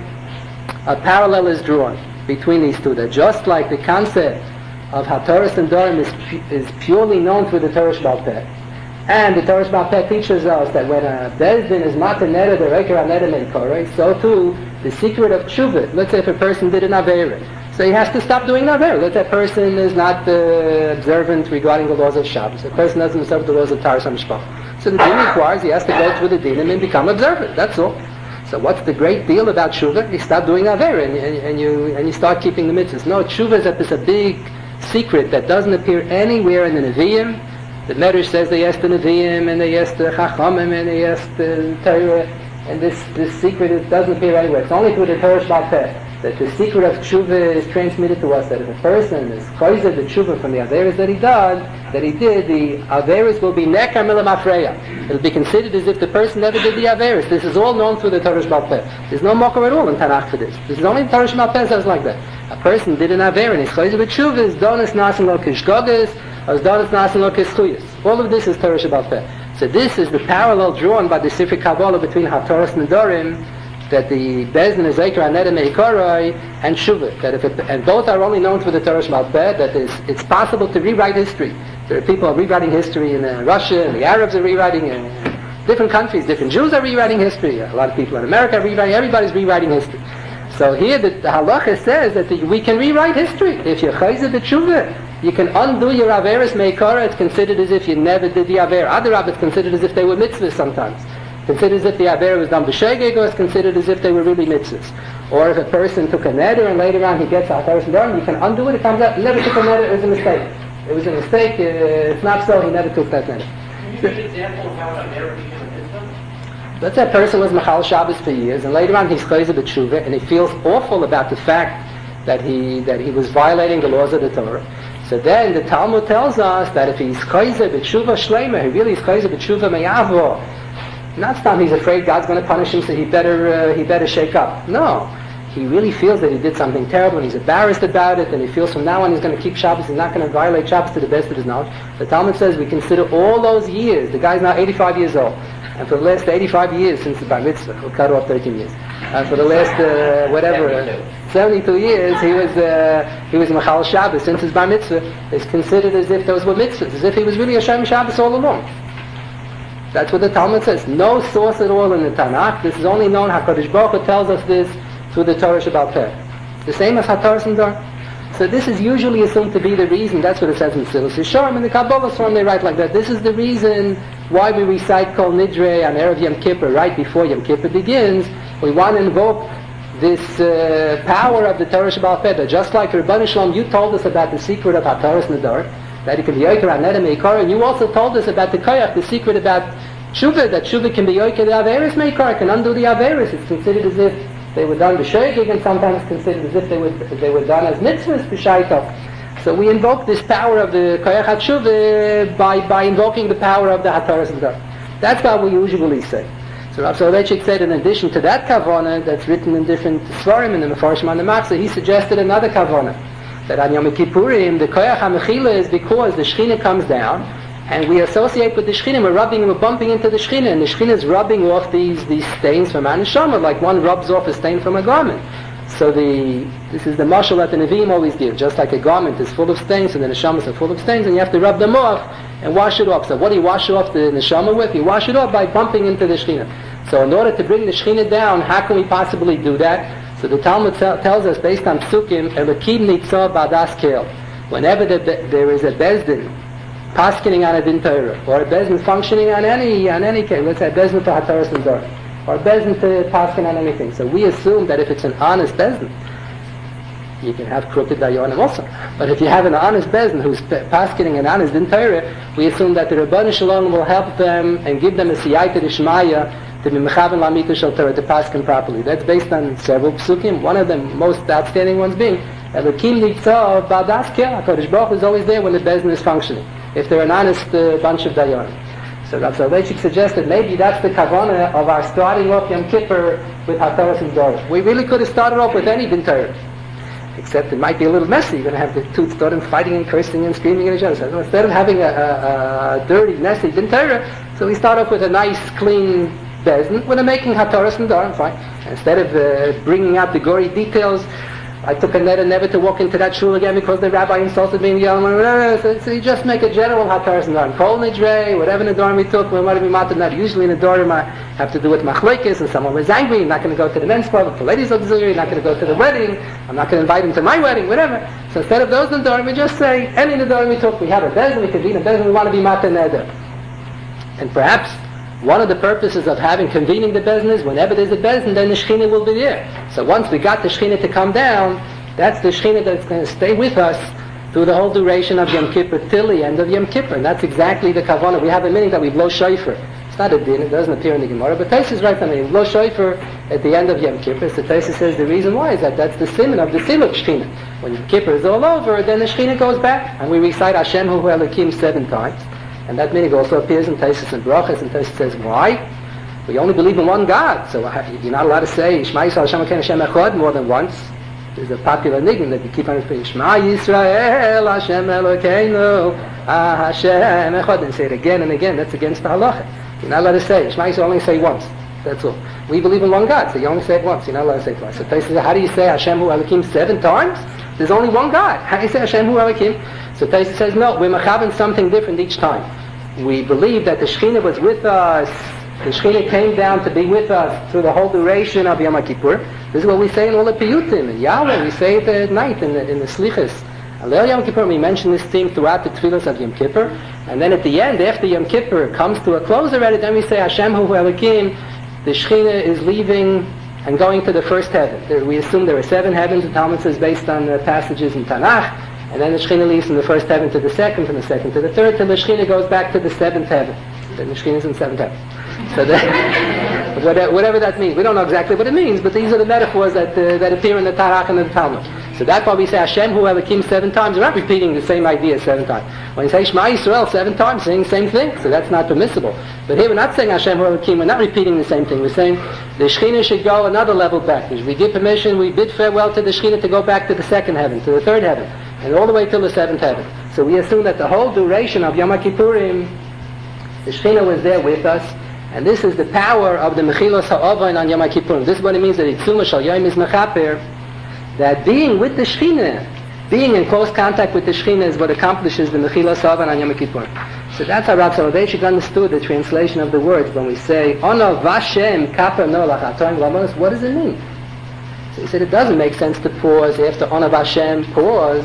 Speaker 2: a parallel is drawn between these two. That just like the concept of hataras and nedarim is, pu- is purely known through the Torah Sheba'al Peh, and the Torah Sheba'al Peh teaches us that when a bezdin is not a neder, the reker neder meikore, so too the secret of tshuva. Let's say if a person did an aveira, so he has to stop doing an aveira. Let's say a person is not uh, observant regarding the laws of Shabbos. A person doesn't observe the laws of Taras HaMishpach. So the din requires he has to go through the din and become observant. That's all. So what's the great deal about tshuva? You stop doing aveira and, and, and you and you start keeping the mitzvahs. No, tshuva is a, is a big secret that doesn't appear anywhere in the Nevi'im. The Medrash says they asked the Nevi'im and they asked the Chachamim and they asked the Torah, and this, this secret is, doesn't appear anywhere. It's only through the Torah Sheba'al Peh that the secret of tshuva is transmitted to us, that if a person is chayzer the tshuva from the averas that he did, that he did, the averas will be nekar milam afreya. It will be considered as if the person never did the averas. This is all known through the Torah Sheba'al Peh. There's no mocker at all in Tanakh for this. This is only the Torah Sheba'al Peh says like that. A person did an avera and he's chayzer with tshuva, is donas nasan lo kishgogas, as donas nasan lo kischuyas. All of this is Torah Sheba'al Peh. So this is the parallel drawn by the Sifrei Kabbalah between hataras nedarim, that the bezdin is zeker aneder meikorai, and shuvah, that if it, and both are only known through the Torah Sheba'al Peh, that is, it's possible to rewrite history. There are people rewriting history in uh, Russia, and the Arabs are rewriting in uh, different countries. Different Jews are rewriting history. A lot of people in America are rewriting. Everybody's rewriting history. So here the, the halacha says that the, we can rewrite history. If you're chayzer b'tshuvah, you can undo your averas meikara. It's considered as if you never did the aver. Other rabbis considered as if they were mitzvahs sometimes. Considered as if the aver was done b'shegeg, or it's considered as if they were really mitzvahs. Or if a person took a neder and later on he gets a hataras nedarim, you can undo it. It comes out, he never took a neder, it was a mistake. It was a mistake, uh, it's not so, he never took that neder.
Speaker 4: Can you give an example of how a neder became a mitzvah?
Speaker 2: Let's say a person was machal Shabbos for years, and later on he's chayzer b'tshuvah, and he feels awful about the fact that he that he was violating the laws of the Torah. So then the Talmud tells us that if he's chayzer b'tshuvah shleima, he really is chayzer b'tshuvah meyavo. Not that he's afraid God's going to punish him, so he better uh, he better shake up. No, he really feels that he did something terrible, and he's embarrassed about it, and he feels from now on he's going to keep Shabbos, he's not going to violate Shabbos to the best of his knowledge. The Talmud says we consider all those years. The guy's now eighty-five years old, and for the last eighty-five years since the Bar Mitzvah, we'll cut off thirteen years, and for the last uh, whatever uh, seventy-two years he was uh, he was Machal Shabbos since his Bar Mitzvah. It's considered as if those were mitzvahs, as if he was really a Shem Shabbos all along. That's what the Talmud says. No source at all in the Tanakh. This is only known, HaKadosh Baruch Hu tells us this through the Torah Sheba'al Peh. The same as hataras nedarim. So this is usually assumed to be the reason. That's what it says in Silas Yisharim. In the Kabbalah form they write like that. This is the reason why we recite Kol Nidre on Erev Yom Kippur, right before Yom Kippur begins. We want to invoke this uh, power of the Torah Sheba'al Peh. Just like Rabban Shalom, you told us about the secret of hataras nedarim, that it can be yoker on neder meikar, and you also told us about the koyach, the secret about tshuva, that tshuva can be yoker the averis meikar, can undo the averis. It's considered as if they were done b'shegeg, and sometimes considered as if they were they were done as mitzvahs b'shaitov. So we invoke this power of the koyach tshuva by by invoking the power of the hataras nedarim. That's what we usually say. So Rav Soloveitchik said, in addition to that kavanah that's written in different svarim in the Mefarshim on the Matzah, he suggested another kavanah. That on Yom Kippurim, the Koyach HaMechila is because the Shechina comes down, and we associate with the Shechina, we're rubbing and we're bumping into the Shechina, and the Shechina is rubbing off these, these stains from our neshama, like one rubs off a stain from a garment. So the this is the mashal that the Nevi'im always give, just like a garment is full of stains, and the neshamas are full of stains, and you have to rub them off and wash it off. So what do you wash off the neshama with? You wash it off by bumping into the Shechina. So in order to bring the Shechina down, how can we possibly do that? So the Talmud t- tells us, based on Psukim, Elokim nitzah b'adas kel. Whenever the, there is a bezdin paskening on a din Torah, or a bezdin functioning on any on any case, let's say a bezdin to hataras nedarim, or a bezdin to pasken on anything. So we assume that if it's an honest bezdin, You can have crooked dayanim also. But if you have an honest bezin who's paskening an honest din Torah, we assume that the Rabbanu Shalom will help them and give them a siyayta d'shmaya to be mechaven lamita shel Torah, to pasken properly. That's based on several psukim. One of the most outstanding ones being Elokim nitzah ba'das kel. HaKadosh Baruch Hu is always there when the bezin is functioning, if they're an honest uh, bunch of dayanim. So Rav Soloveitchik suggested maybe that's the kavanah of our starting off Yom Kippur with Hataras and Dora. We really could have started off with any din Torah, except it might be a little messy. You're going to have the two Tzodim fighting and cursing and screaming at each other. So instead of having a, a, a dirty, messy din Torah, so we start off with a nice, clean bezin. When they're making Hataras and Dora, fine. And instead of uh, bringing out the gory details, I took a neder never to walk into that shul again because the rabbi insulted me in Yom. So, so you just make a general Hataras and Dora. Kol nidrei, whatever nedarim we took, we might be matter not. Usually nedarim I have to do with machlekes, and someone was angry. I'm not going to go to the men's club, the ladies' auxiliary. Not going to go to the wedding. I'm not going to invite him to my wedding, whatever. So instead of those nedarim, we just say any nedarim we took. We have a bezin, we convene a bezin. We want to be matter neder. And perhaps one of the purposes of having convening the bezin is whenever there's a bezin, then the Shekhinah will be there. So once we got the Shekhinah to come down, that's the Shekhinah that's going to stay with us through the whole duration of Yom Kippur till the end of Yom Kippur. And that's exactly the kavanah. We have a meaning that we blow shofar. It's not a din, it doesn't appear in the Gemara, but Tosfos is right on it. We blow shofar at the end of Yom Kippur. So Tosfos says the reason why is that that's the siman of the siluk Shekhinah. When Yom Kippur is all over, then the Shekhinah goes back, and we recite Hashem Hu Elokim seven times. And that meaning also appears in Tosfos and Brachos, and Tosfos says, why? We only believe in one God, so you're not allowed to say Shema Yisrael Hashem Elokeinu Hashem Echad more than once. There's a popular nickname that you keep on repeating, Shema Yisrael Hashem Elokeinu Hashem Echad, and say it again and again. That's against the halacha. You're not allowed to say it. Shema Yisrael only say once. That's all. We believe in one God, so you only say it once. You're not allowed to say it twice. So Tosfos says, how do you say Hashem Hu Elokim seven times? There's only one God. How do you say Hashem Hu Elokim? So Tosfos says, no, we're mechaven something different each time. We believe that the Shekhinah was with us. The Shekhinah came down to be with us through the whole duration of Yom Kippur. This is what we say in all the piyutim. In Yahweh, we say it at night in the, in the Slichas. Alel Yom Kippur, we mention this theme throughout the tefillas of Yom Kippur. And then at the end, after Yom Kippur comes to a close already, then we say Hashem Hu Elokim. The Shekhinah is leaving and going to the first heaven. There, we assume there are seven heavens. The Talmud says based on the passages in Tanakh. And then the Shekhinah leaves from the first heaven to the second, from the second to the third, till the Shekhinah goes back to the seventh heaven. Then the Shekhinah is in the seventh heaven. So that, whatever that means, we don't know exactly what it means, but these are the metaphors that uh, that appear in the Tanakh and the Talmud. So that's why we say Hashem Hu Elokim seven times. We're not repeating the same idea seven times. When you say Shema Yisrael seven times, saying the same thing, so that's not permissible. But here we're not saying Hashem Hu Elokim. We're not repeating the same thing. We're saying the Shekhinah should go another level back. We give permission. We bid farewell to the Shekhinah to go back to the second heaven, to the third heaven, and all the way till the seventh heaven. So we assume that the whole duration of Yom Kippurim, the Shekhinah was there with us, and this is the power of the Mechilos Ha'ovain on Yom Kippurim. This is what it means that Itzuma Shal Yom is Mechaper, that being with the Shekhinah, being in close contact with the Shekhinah is what accomplishes the Mechilos Ha'ovain on Yom Kippurim. So that's how Rav Soloveitchik understood the translation of the words when we say Ono Vashem Kaper No Lachatoim Lamos. What does it mean? So he said it doesn't make sense to pause after Ono Vashem, pause.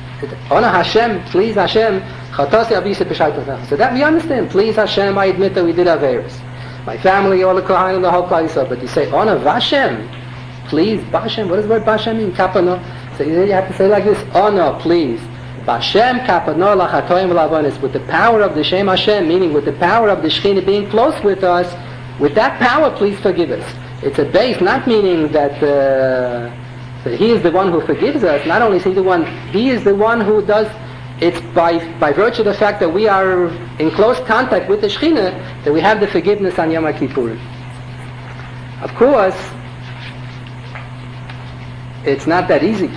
Speaker 2: Ono Hashem, please Hashem, Chatasi Abisa B'Shaytotach. So that we understand. Please Hashem, I admit that we did Averis. My family, all the Kohanim, the whole Klal Yisrael. But you say Ono Vashem, please Bashem. What does the word Bashem mean? Kapano. So you have to say like this. Ono, please. Bashem Kapano Lachatoim Lavonis. With the power of the Shem Hashem, meaning with the power of the Shekhinah being close with us. With that power, please forgive us. It's a base, not meaning that. Uh, So he is the one who forgives us. Not only is he the one, he is the one who does. It's by by virtue of the fact that we are in close contact with the Shekhinah that we have the forgiveness on Yom Kippur. Of course, it's not that easy.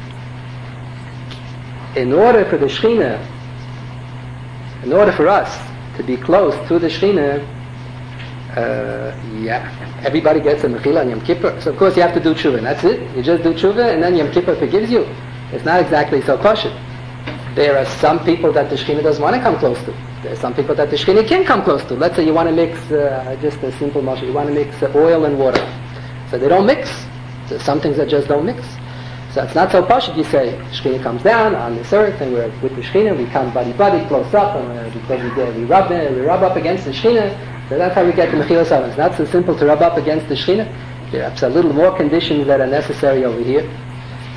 Speaker 2: In order for the Shekhinah, in order for us to be close to the Shekhinah, uh, yeah, everybody gets a mechila on Yom Kippur. So of course you have to do tshuva, and that's it. You just do tshuva, and then Yom Kippur forgives you. It's not exactly so kosher. There are some people that the Shekhinah doesn't want to come close to. There are some people that the Shekhinah can come close to. Let's say you want to mix, uh, just a simple motion, you want to mix uh, oil and water. So they don't mix. So some things that just don't mix. So it's not so posh. You say, Shekhinah comes down on this earth, and we're with the Shekhinah, we come buddy-buddy, close up, and uh, because we, uh, we, rub, uh, we rub up against the Shekhinah. So that's how we get the Mechilas Ha'ovain. It's not so simple to rub up against the Shekhinah. There are a little more conditions that are necessary over here.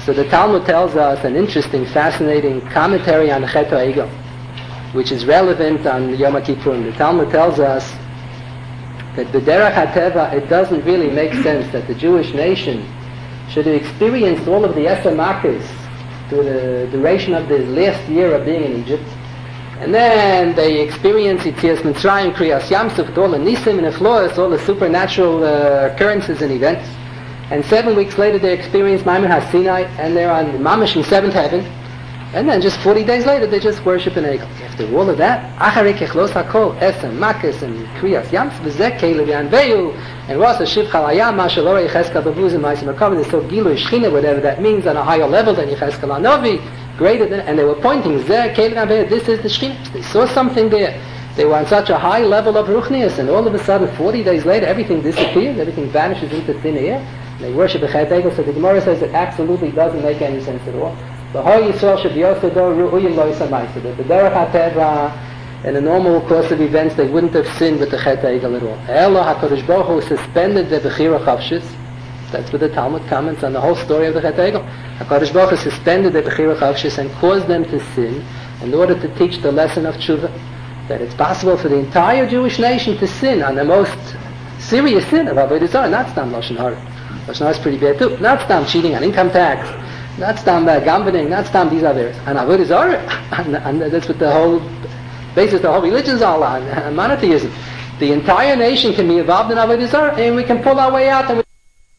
Speaker 2: So the Talmud tells us an interesting, fascinating commentary on the Chet HaEgel, which is relevant on Yom Kippurim. The Talmud tells us that b'derech hateva, it doesn't really make sense that the Jewish nation should have experienced all of the Eser Makkos through the duration of the last year of being in Egypt, and then they experience Yetzias Mitzrayim, Kriyas Yamsuf, all the Nisim and the Floas, all the supernatural uh, occurrences and events, and seven weeks later they experience Maimon HaSinai, and they're on Mamish in seventh heaven, and then just forty days later they just worship an Egel. After all of that, Acharei Kechlos HaKol, Esem, Makkos, and Kriyas Yamsuf, V'zeh Kelev Yanveyu, and Rosa Shiv Chalayam, Mashalori Yecheskel Bavuz, and Maisim HaKavod, there's so Gilu Shechina, whatever that means, on a higher level than Yecheskel HaNovi, greater than, and they were pointing, Zeh Kelev Yanveyu, this is the Shechina. They saw something there. They were on such a high level of Ruchnius, and all of a sudden, forty days later, everything disappears, everything vanishes into thin air. They worship a Chet HaEgel, so the Gemara says it absolutely doesn't make any sense at all. The Hoy Yisrael should be also Ru'uyim Lo Yisamaisa. That the Derech HaTeva, in the normal course of events, they wouldn't have sinned with the Chet HaEgel at all. Elo HaKadosh Baruch Hu suspended the Bechira Chavshis. That's what the Talmud comments on the whole story of the Chet HaEgel. HaKadosh Baruch Hu suspended the Bechira Chavshis and caused them to sin in order to teach the lesson of Tshuva. That it's possible for the entire Jewish nation to sin on the most serious sin of Avodah Zarah, not Stam Lashon Hara. Lashon Hara is pretty bad too. Not Stam cheating on income tax, not Stam uh, gambling, not Stam these others. And Avodah Zarah, and, and that's what the whole basis of the whole religion is all on, on monotheism. The entire nation can be involved in Avodah Zarah, and we can pull our way out. And we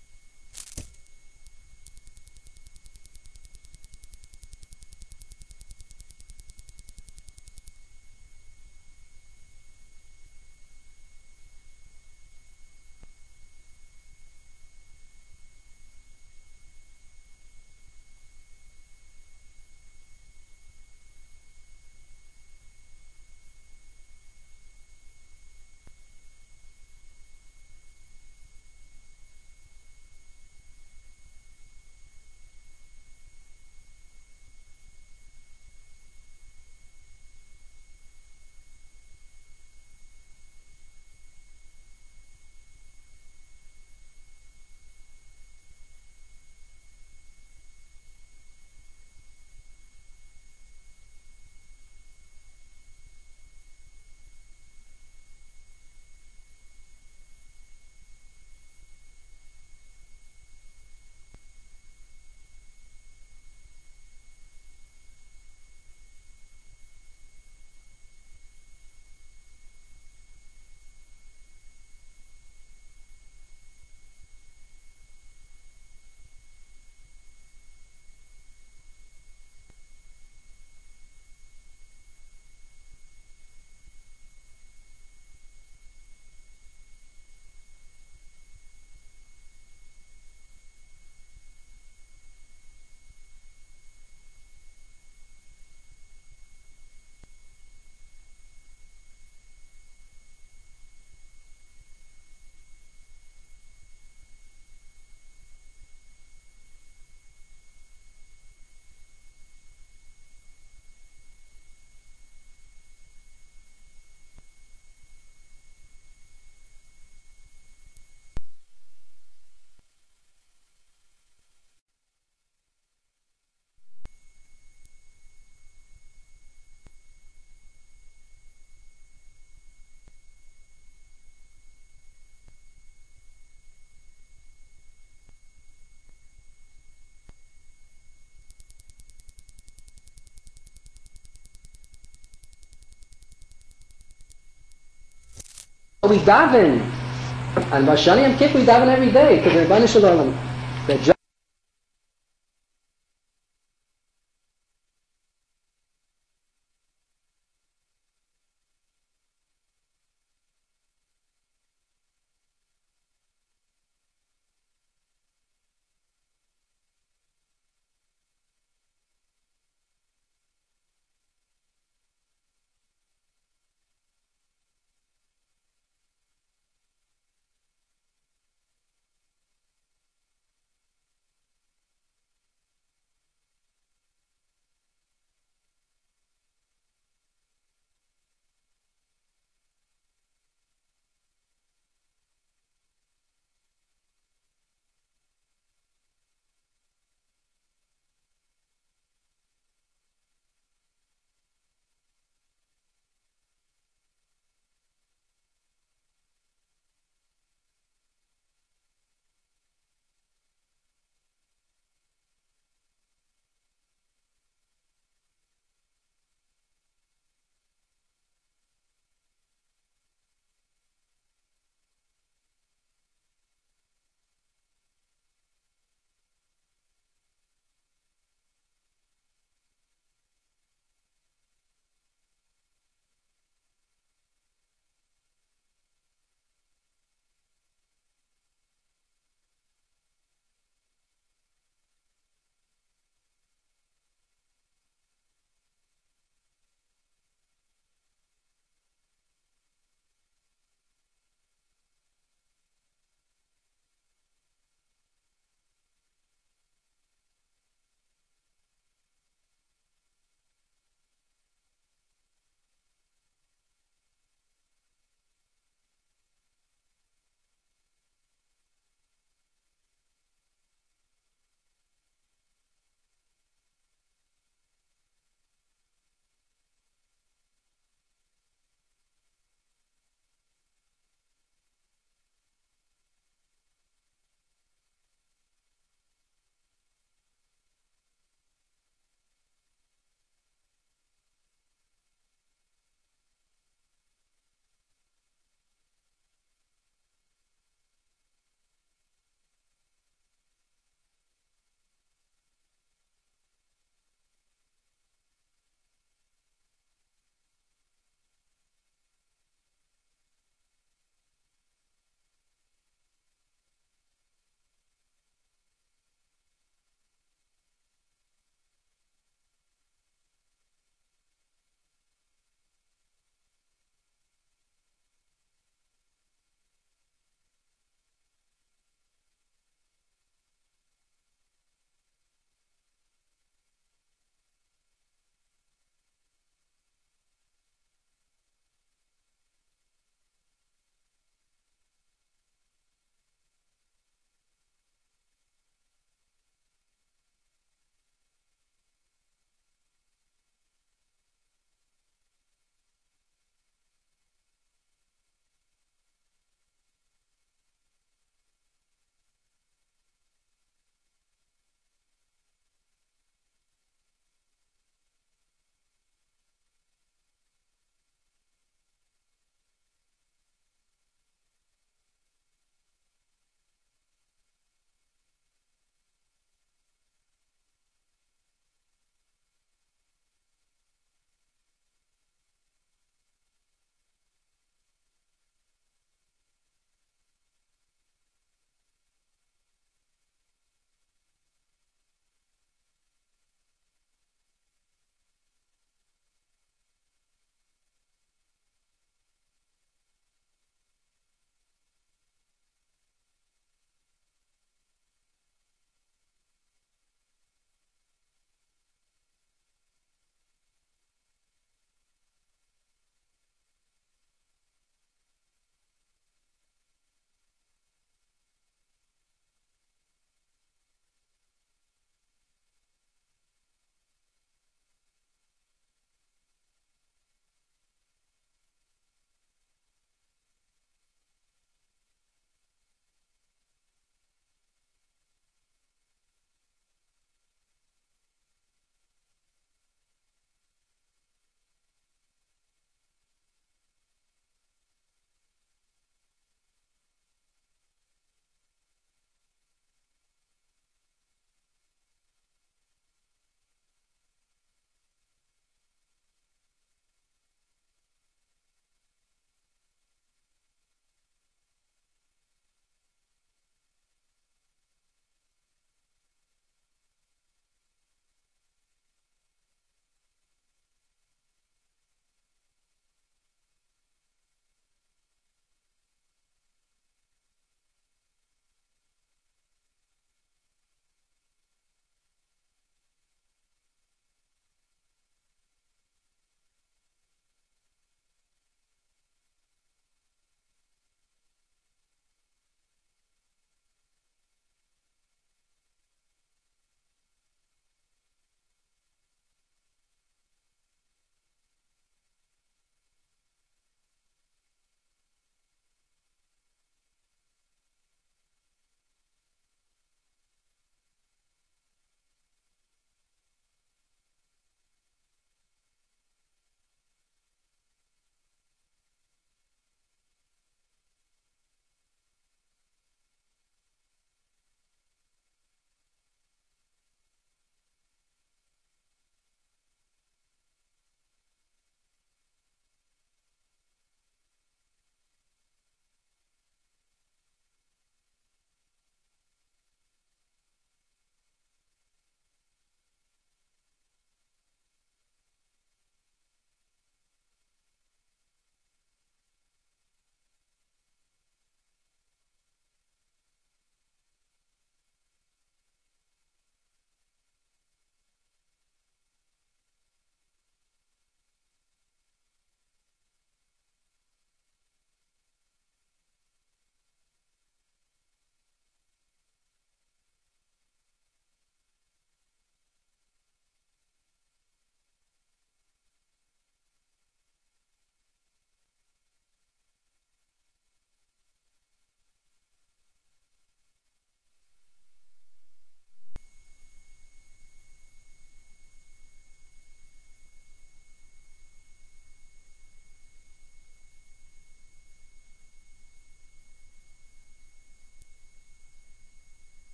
Speaker 2: we daven, and Bashani and Kippur we daven every day to the Rebbeinu Shalom. The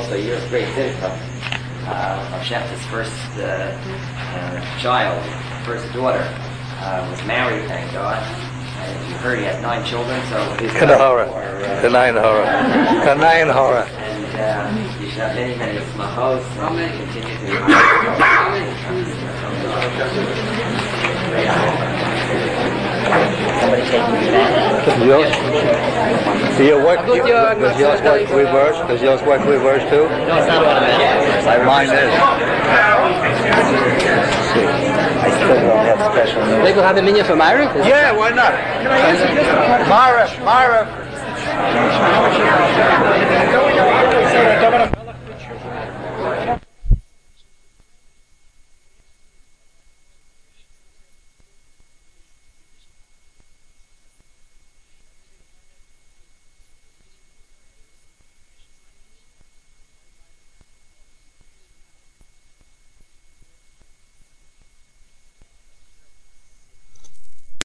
Speaker 1: also your great simcha. Uh, Rav Shechter's first uh, uh, child, first daughter, uh, was married, thank God. And you heard he had nine children, so...
Speaker 5: Kanahara. Kanahara. Kanahara.
Speaker 1: And uh, you should have many, many smachos and continue to Somebody taking you back?
Speaker 5: Does yours, do your work, you, does yours work reverse? Does yours work reverse too?
Speaker 1: No, it's not automatic.
Speaker 5: Mine is.
Speaker 1: I still don't have special needs.
Speaker 2: Maybe we'll have a minion for Myra?
Speaker 5: Yeah, why not? Myra, Myra.